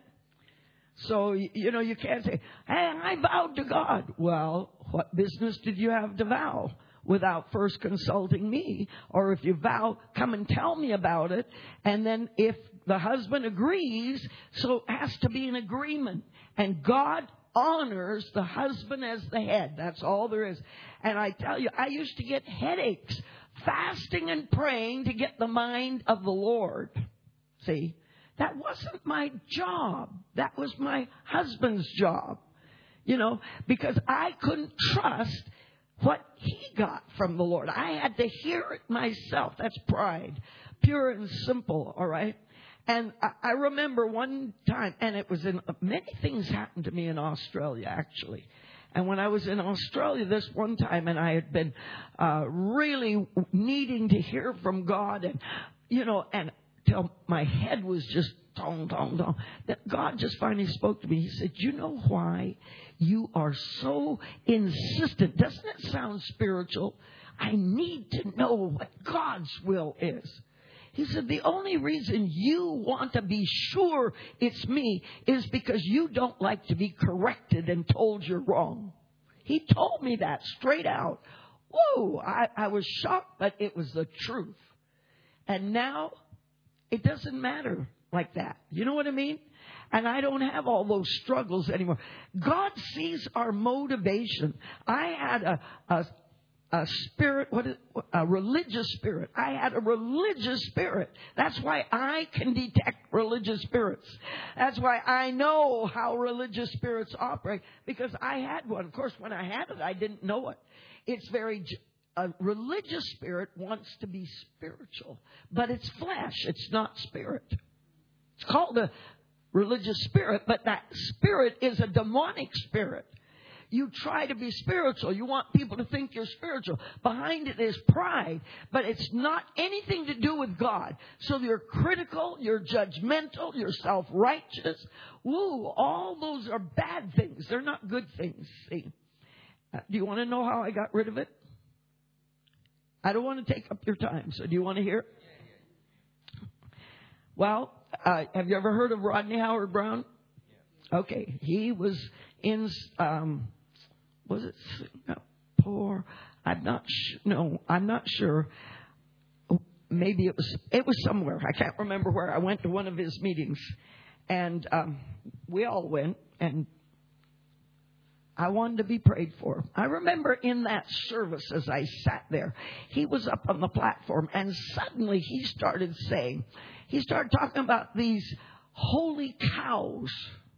So, you know, you can't say, hey, I vowed to God. Well, what business did you have to vow without first consulting me? Or if you vow, come and tell me about it. And then if the husband agrees, so it has to be an agreement. And God honors the husband as the head. That's all there is. And I tell you, I used to get headaches fasting and praying to get the mind of the Lord. See, that wasn't my job. That was my husband's job. You know, because I couldn't trust what he got from the Lord. I had to hear it myself. That's pride. Pure and simple, all right? And I remember one time, and it was in, many things happened to me in Australia, actually. And when I was in Australia this one time, and I had been uh, really needing to hear from God, and, you know, and till my head was just dong, dong, dong, that God just finally spoke to me. He said, you know why you are so insistent? Doesn't it sound spiritual? I need to know what God's will is. He said, the only reason you want to be sure it's me is because you don't like to be corrected and told you're wrong. He told me that straight out. Whoa, I, I was shocked, but it was the truth. And now it doesn't matter like that. You know what I mean? And I don't have all those struggles anymore. God sees our motivation. I had a, a A spirit, what is, a religious spirit. I had a religious spirit. That's why I can detect religious spirits. That's why I know how religious spirits operate, because I had one. Of course, when I had it, I didn't know it. It's very, a religious spirit wants to be spiritual, but it's flesh. It's not spirit. It's called a religious spirit, but that spirit is a demonic spirit. You try to be spiritual. You want people to think you're spiritual. Behind it is pride, but it's not anything to do with God. So you're critical, you're judgmental, you're self-righteous. Woo, all those are bad things. They're not good things. See, uh, do you want to know how I got rid of it? I don't want to take up your time, so do you want to hear? Well, uh, have you ever heard of Rodney Howard Brown? Okay, he was in, um, was it Singapore? I'm not sh- no, I'm not sure. Maybe it was it was somewhere. I can't remember where. I went to one of his meetings, and um, we all went, and I wanted to be prayed for. I remember in that service, as I sat there, he was up on the platform, and suddenly he started saying, he started talking about these holy cows.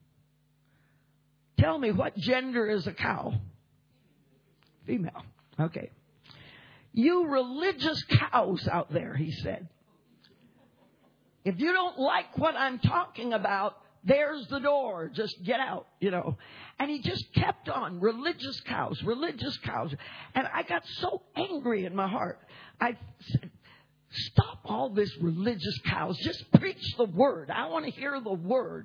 Tell me, what gender is a cow? Female. Okay. You religious cows out there, he said. If you don't like what I'm talking about, there's the door. Just get out, you know. And he just kept on. Religious cows, religious cows. And I got so angry in my heart. I said, stop all this religious cows. Just preach the word. I want to hear the word.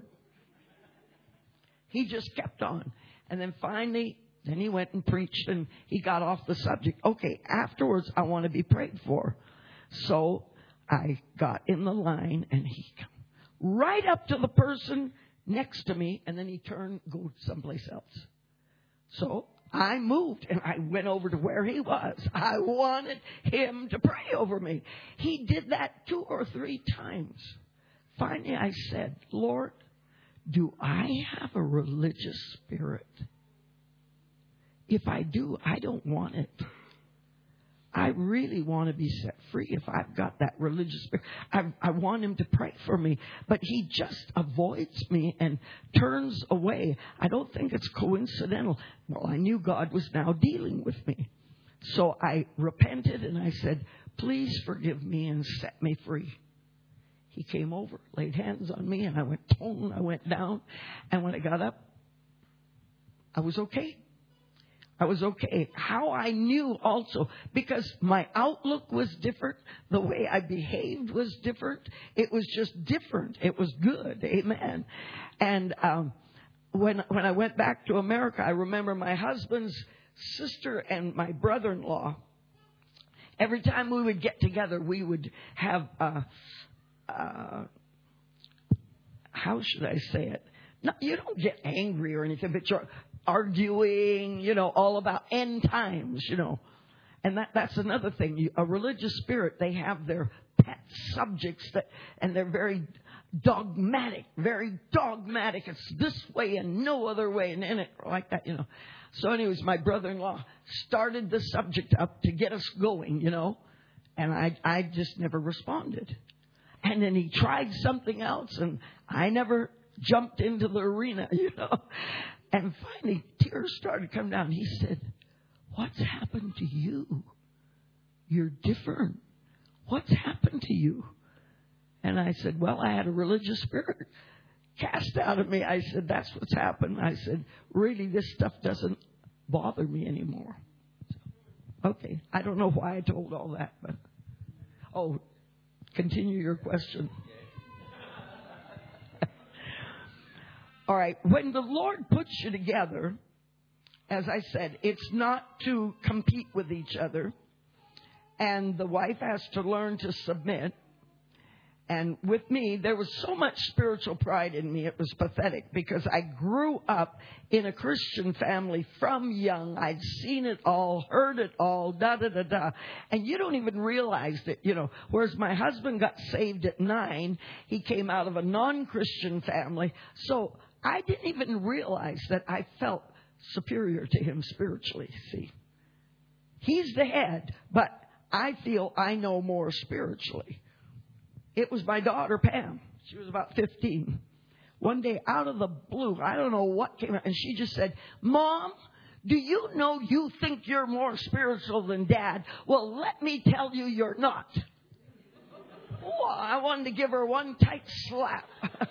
He just kept on. And then finally, then he went and preached and he got off the subject. Okay, afterwards, I want to be prayed for. So I got in the line and he right up to the person next to me, and then he turned, go someplace else. So I moved and I went over to where he was. I wanted him to pray over me. He did that two or three times. Finally, I said, Lord, do I have a religious spirit? If I do, I don't want it. I really want to be set free if I've got that religious spirit. I, I want him to pray for me, but he just avoids me and turns away. I don't think it's coincidental. Well, I knew God was now dealing with me. So I repented and I said, please forgive me and set me free. He came over, laid hands on me, and I went tone, I went down. And when I got up, I was okay. I was okay. How I knew also, because my outlook was different, the way I behaved was different. It was just different. It was good. Amen. And um, when when I went back to America, I remember my husband's sister and my brother-in-law. Every time we would get together, we would have, uh, uh, how should I say it? No, you don't get angry or anything, but you're arguing, you know, all about end times, you know. And that that's another thing. You, a religious spirit, they have their pet subjects, that, and they're very dogmatic, very dogmatic. It's this way and no other way, and in it like that, you know. So anyways, my brother-in-law started the subject up to get us going, you know, and I I just never responded. And then he tried something else, and I never jumped into the arena, you know. And finally, tears started coming down. He said, what's happened to you? You're different. What's happened to you? And I said, well, I had a religious spirit cast out of me. I said, that's what's happened. I said, really, this stuff doesn't bother me anymore. So, okay, I don't know why I told all that, but oh, continue your question. All right, when the Lord puts you together, as I said, it's not to compete with each other. And the wife has to learn to submit. And with me, there was so much spiritual pride in me, it was pathetic, because I grew up in a Christian family from young. I'd seen it all, heard it all, da-da-da-da. And you don't even realize that, you know, whereas my husband got saved at nine, he came out of a non-Christian family. So I didn't even realize that I felt superior to him spiritually, see. He's the head, but I feel I know more spiritually. It was my daughter, Pam. She was about fifteen. One day, out of the blue, I don't know what came out, and she just said, Mom, do you know you think you're more spiritual than Dad? Well, let me tell you you're not. Oh, I wanted to give her one tight slap.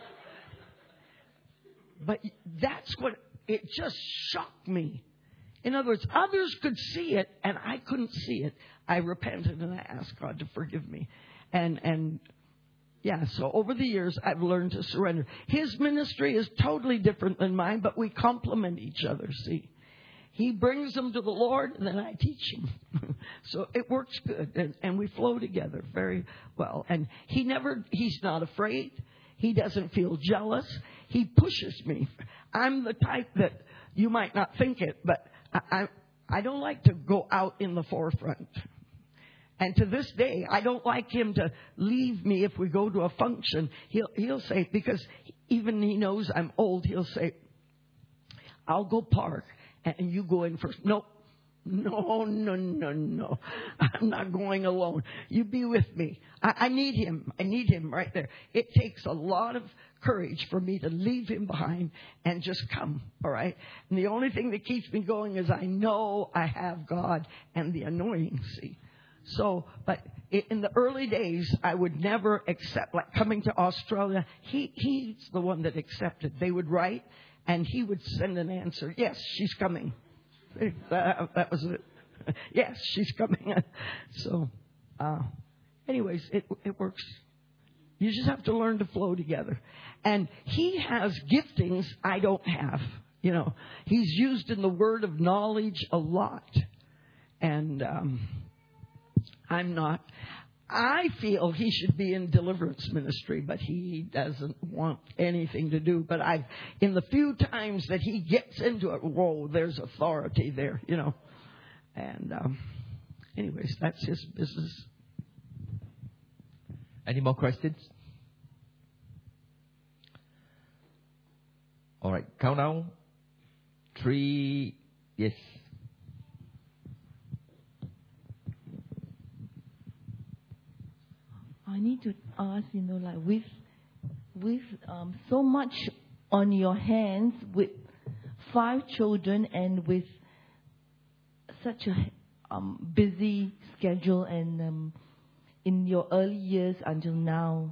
But that's what, it just shocked me. In other words, others could see it, and I couldn't see it. I repented, and I asked God to forgive me. And, and, yeah, so over the years, I've learned to surrender. His ministry is totally different than mine, but we complement each other, see. He brings them to the Lord, and then I teach them. So it works good, and, and we flow together very well. And he never, he's not afraid. He doesn't feel jealous. He pushes me. I'm the type that you might not think it, but I, I, I don't like to go out in the forefront. And to this day, I don't like him to leave me if we go to a function. He'll, he'll say, because even he knows I'm old, he'll say, I'll go park and you go in first. No, no, no, no, no. I'm not going alone. You be with me. I, I need him. I need him right there. It takes a lot of courage for me to leave him behind and just come, all right? And the only thing that keeps me going is I know I have God and the anointing, see? So, but in the early days, I would never accept, like coming to Australia, he he's the one that accepted. They would write, and he would send an answer. Yes, she's coming. That, that was it. Yes, she's coming. So, uh, anyways, it it works. You just have to learn to flow together. And he has giftings I don't have. You know, he's used in the word of knowledge a lot. And um, I'm not. I feel he should be in deliverance ministry, but he doesn't want anything to do. But I've, in the few times that he gets into it, whoa, there's authority there, you know. And um, anyways, that's his business. Any more questions? All right, count down. Three, yes. to ask, you know, like with with um, so much on your hands, with five children, and with such a um, busy schedule, and um, in your early years until now,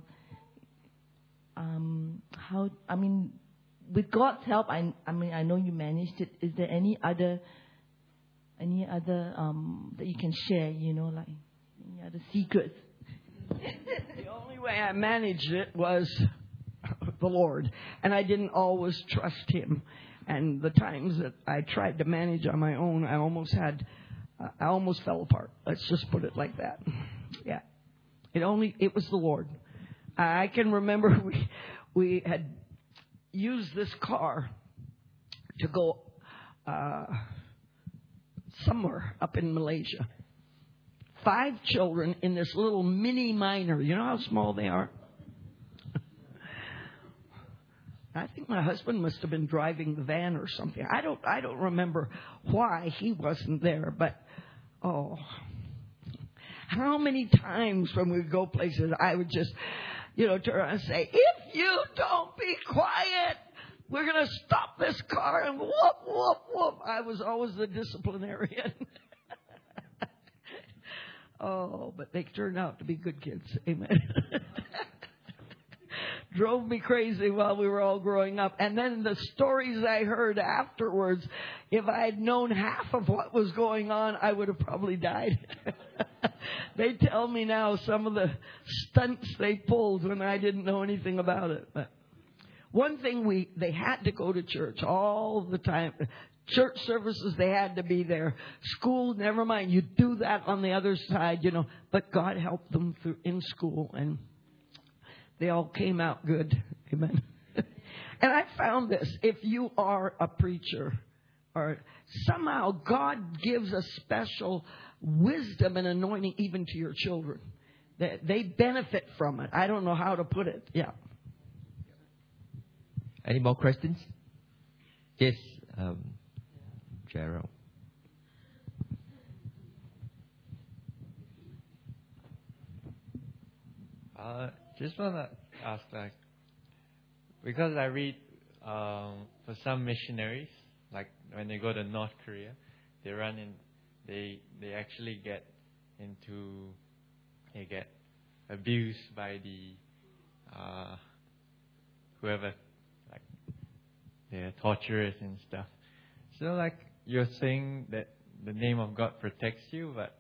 um, how? I mean, with God's help, I, I mean, I know you managed it. Is there any other, any other um, that you can share? You know, like any other secrets? The only way I managed it was the Lord, and I didn't always trust Him. And the times that I tried to manage on my own, I almost had, uh, I almost fell apart. Let's just put it like that. Yeah, it only it was the Lord. I can remember we we had used this car to go uh, somewhere up in Malaysia. Five children in this little mini minor. You know how small they are? I think my husband must have been driving the van or something. I don't I don't remember why he wasn't there, but oh, how many times when we would go places, I would just, you know, turn around and say, if you don't be quiet, we're going to stop this car, and whoop, whoop, whoop. I was always the disciplinarian. Oh, but they turned out to be good kids. Amen. Drove me crazy while we were all growing up. And then the stories I heard afterwards, if I had known half of what was going on, I would have probably died. They tell me now some of the stunts they pulled when I didn't know anything about it. But one thing, we they had to go to church all the time. Church services, they had to be there. School, never mind. You do that on the other side, you know. But God helped them through in school, and they all came out good. Amen. And I found this. If you are a preacher, or somehow God gives a special wisdom and anointing even to your children, they, they benefit from it. I don't know how to put it. Yeah. Any more questions? Yes, um, Gerald. Uh, just want to ask, like, because I read um, for some missionaries, like when they go to North Korea, they run in, they they actually get into, they get abused by the uh, whoever, like the torturers and stuff. So, like, you're saying that the name of God protects you, but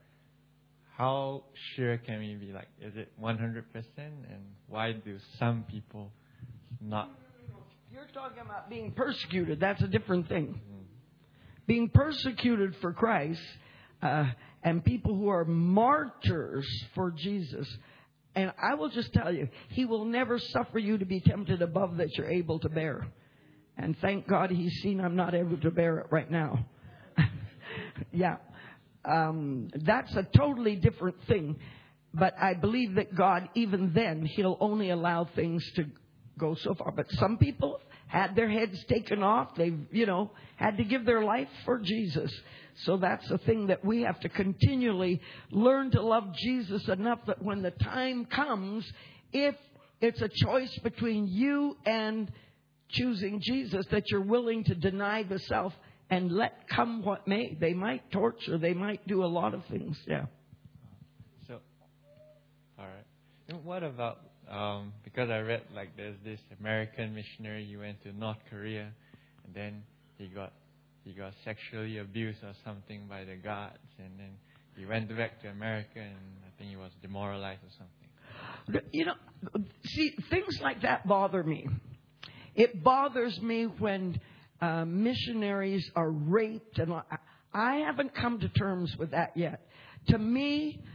how sure can we be? Like, is it one hundred percent? And why do some people not? You're talking about being persecuted. That's a different thing. Mm-hmm. Being persecuted for Christ, uh, and people who are martyrs for Jesus. And I will just tell you, He will never suffer you to be tempted above that you're able to bear. And thank God He's seen I'm not able to bear it right now. Yeah. Um, that's a totally different thing. But I believe that God, even then, He'll only allow things to go so far. But some people had their heads taken off. They've, you know, had to give their life for Jesus. So that's the thing that we have to continually learn to love Jesus enough that when the time comes, if it's a choice between you and choosing Jesus, that you're willing to deny the self and let come what may. They might torture. They might do a lot of things. Yeah. So, all right. And what about, um, because I read, like, there's this American missionary, he went to North Korea, and then he got he got sexually abused or something by the guards, and then he went back to America, and I think he was demoralized or something. You know, see, things like that bother me. It bothers me when uh, missionaries are raped, and I haven't come to terms with that yet. To me,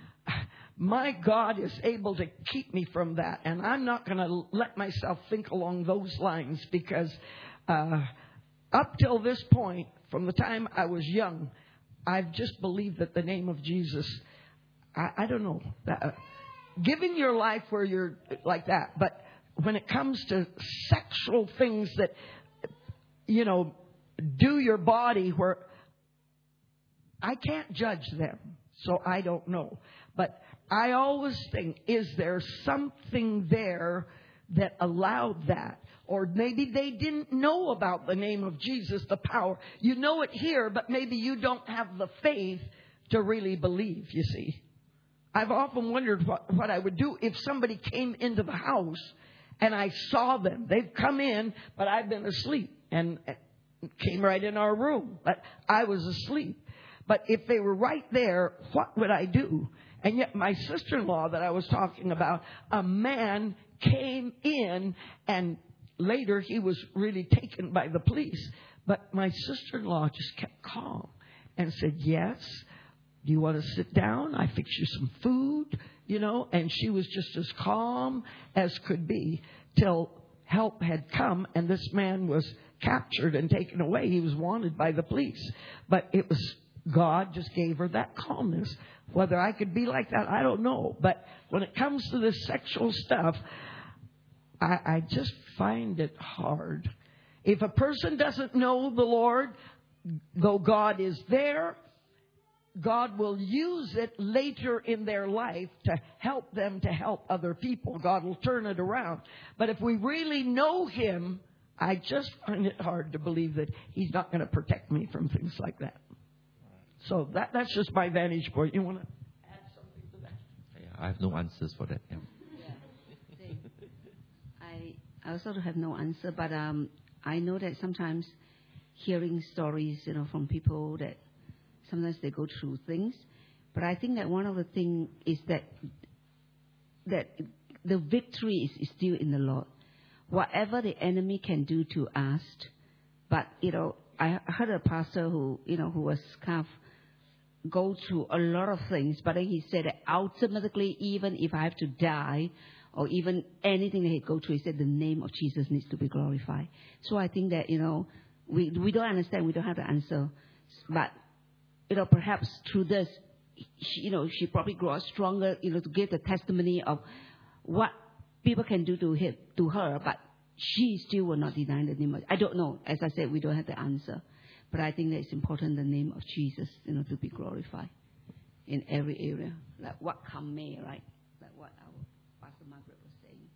my God is able to keep me from that, and I'm not going to let myself think along those lines, because uh, up till this point, from the time I was young, I've just believed that the name of Jesus, I, I don't know, that, uh, giving your life where you're like that, but when it comes to sexual things that, you know, do your body where, I can't judge them, so I don't know. But I always think, is there something there that allowed that? Or maybe they didn't know about the name of Jesus, the power. You know it here, but maybe you don't have the faith to really believe, you see. I've often wondered what, what I would do if somebody came into the house and I saw them. They've come in, but I've been asleep and came right in our room. But I was asleep. But if they were right there, what would I do? And yet my sister-in-law that I was talking about, a man came in, and later he was really taken by the police. But my sister-in-law just kept calm and said, yes, do you want to sit down? I fix you some food, you know. And she was just as calm as could be till help had come and this man was captured and taken away. He was wanted by the police. But it was God just gave her that calmness. Whether I could be like that, I don't know. But when it comes to this sexual stuff, I, I just find it hard. If a person doesn't know the Lord, though God is there, God will use it later in their life to help them to help other people. God will turn it around. But if we really know Him, I just find it hard to believe that He's not going to protect me from things like that. So that that's just my vantage point. You want to add something to that? Yeah, I have no answers for that. Yeah. Yeah. I I also have no answer, but um, I know that sometimes hearing stories, you know, from people that sometimes they go through things, but I think that one of the things is that that the victory is, is still in the Lord. Whatever the enemy can do to us, but you know, I heard a pastor who you know who was kind of go through a lot of things, but then he said that ultimately, even if I have to die, or even anything that he go through, he said the name of Jesus needs to be glorified. So I think that you know we we don't understand, we don't have the answer, but you know perhaps through this, she, you know she probably grows stronger, you know, to give the testimony of what people can do to him, to her, but she still will not deny the name of, I don't know. As I said, we don't have the answer. But I think that it's important the name of Jesus, you know, to be glorified in every area. Like what come may, right? Like what our Pastor Margaret was saying.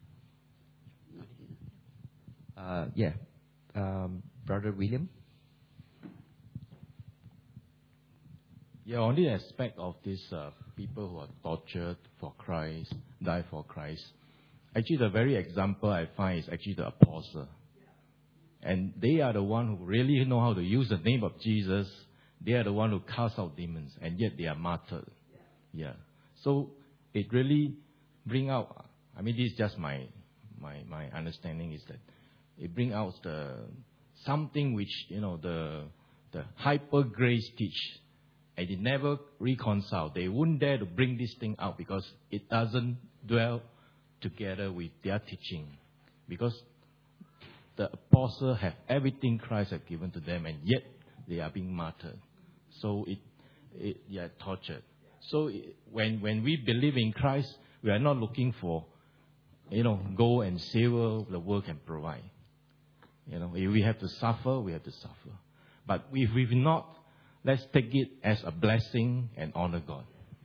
Not, you know. Uh, yeah. Um, Brother William? Yeah, on the aspect of these uh, people who are tortured for Christ, die for Christ, actually the very example I find is actually the apostle. And they are the one who really know how to use the name of Jesus. They are the one who cast out demons, and yet they are martyred. Yeah. So it really bring out, I mean, this is just my, my, my understanding is that it bring out the, something which, you know, the, the hyper grace teach. And they never reconcile. They wouldn't dare to bring this thing out because it doesn't dwell together with their teaching. Because the apostles have everything Christ has given to them, and yet they are being martyred. So it, it they are tortured. So it, when when we believe in Christ, we are not looking for, you know, gold and silver the world can provide. You know, if we have to suffer, we have to suffer. But if we've not, let's take it as a blessing and honor God.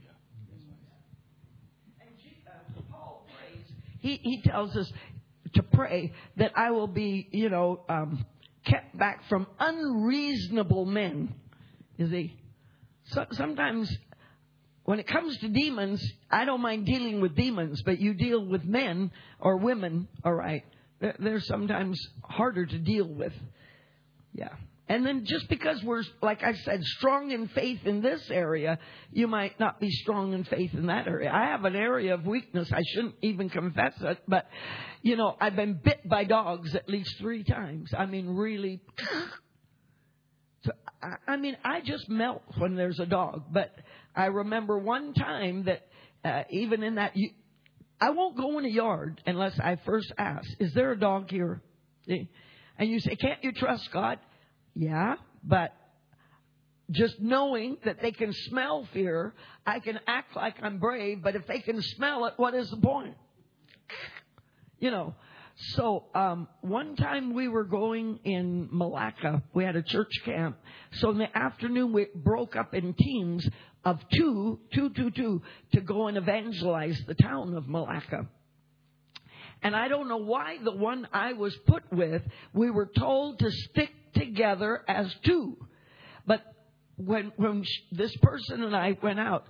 And uh, Paul prays. He he tells us to pray that I will be, you know, um, kept back from unreasonable men. You see, so, sometimes when it comes to demons, I don't mind dealing with demons, but you deal with men or women, all right, they're, they're sometimes harder to deal with. Yeah. And then just because we're, like I said, strong in faith in this area, you might not be strong in faith in that area. I have an area of weakness. I shouldn't even confess it. But, you know, I've been bit by dogs at least three times. I mean, really. So, I mean, I just melt when there's a dog. But I remember one time that uh, even in that, you, I won't go in a yard unless I first ask, is there a dog here? And you say, can't you trust God? Yeah, but just knowing that they can smell fear, I can act like I'm brave, but if they can smell it, what is the point? You know, so um, one time we were going in Malacca. We had a church camp. So in the afternoon, we broke up in teams of two, two, two, two, to go and evangelize the town of Malacca. And I don't know why the one I was put with, we were told to stick together as two. But when when this person and I went out,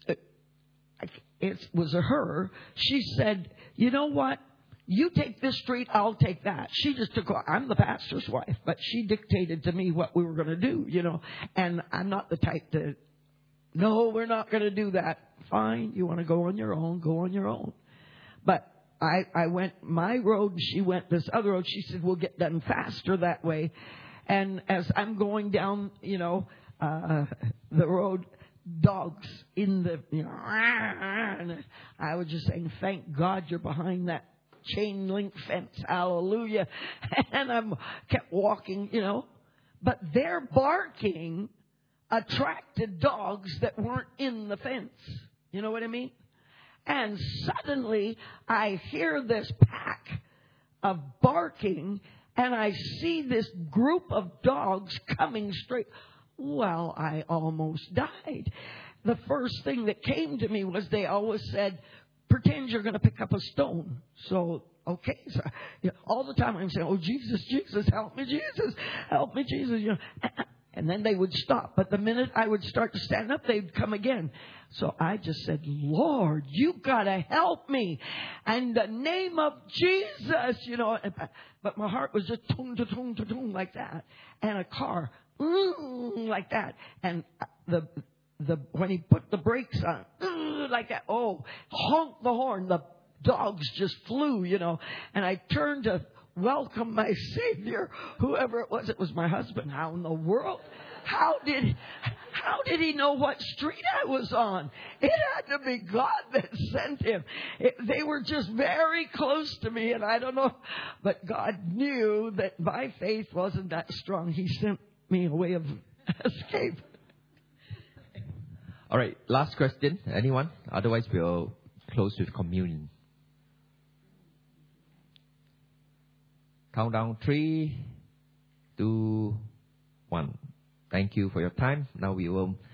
it was a her, she said, you know what? You take this street, I'll take that. She just took, I'm the pastor's wife, but she dictated to me what we were going to do, you know. And I'm not the type to, no, we're not going to do that. Fine, you want to go on your own, go on your own. But I, I went my road, she went this other road. She said, we'll get done faster that way. And as I'm going down, you know, uh, the road, dogs in the, you know, and I was just saying, thank God you're behind that chain link fence. Hallelujah. And I kept walking, you know, but their barking attracted dogs that weren't in the fence. You know what I mean? And suddenly I hear this pack of barking and I see this group of dogs coming straight. Well, I almost died. The first thing that came to me was they always said, pretend you're going to pick up a stone. So, okay. So, you know, all the time I'm saying, oh, Jesus, Jesus, help me, Jesus, help me, Jesus. You know, and then they would stop. But the minute I would start to stand up, they'd come again. So I just said, Lord, you got to help me. In the name of Jesus, you know. But my heart was just tung, tung, tung, tung, tung, like that. And a car, mm, like that. And the the when he put the brakes on, mm, like that, oh, honk the horn. The dogs just flew, you know. And I turned to welcome my Savior, whoever it was. It was my husband. How in the world? How did how did he know what street I was on? It had to be God that sent him. It, they were just very close to me, and I don't know. But God knew that my faith wasn't that strong. He sent me a way of escape. All right, last question. Anyone? Otherwise, we'll close with communion. Countdown three, two, one. Thank you for your time. Now we will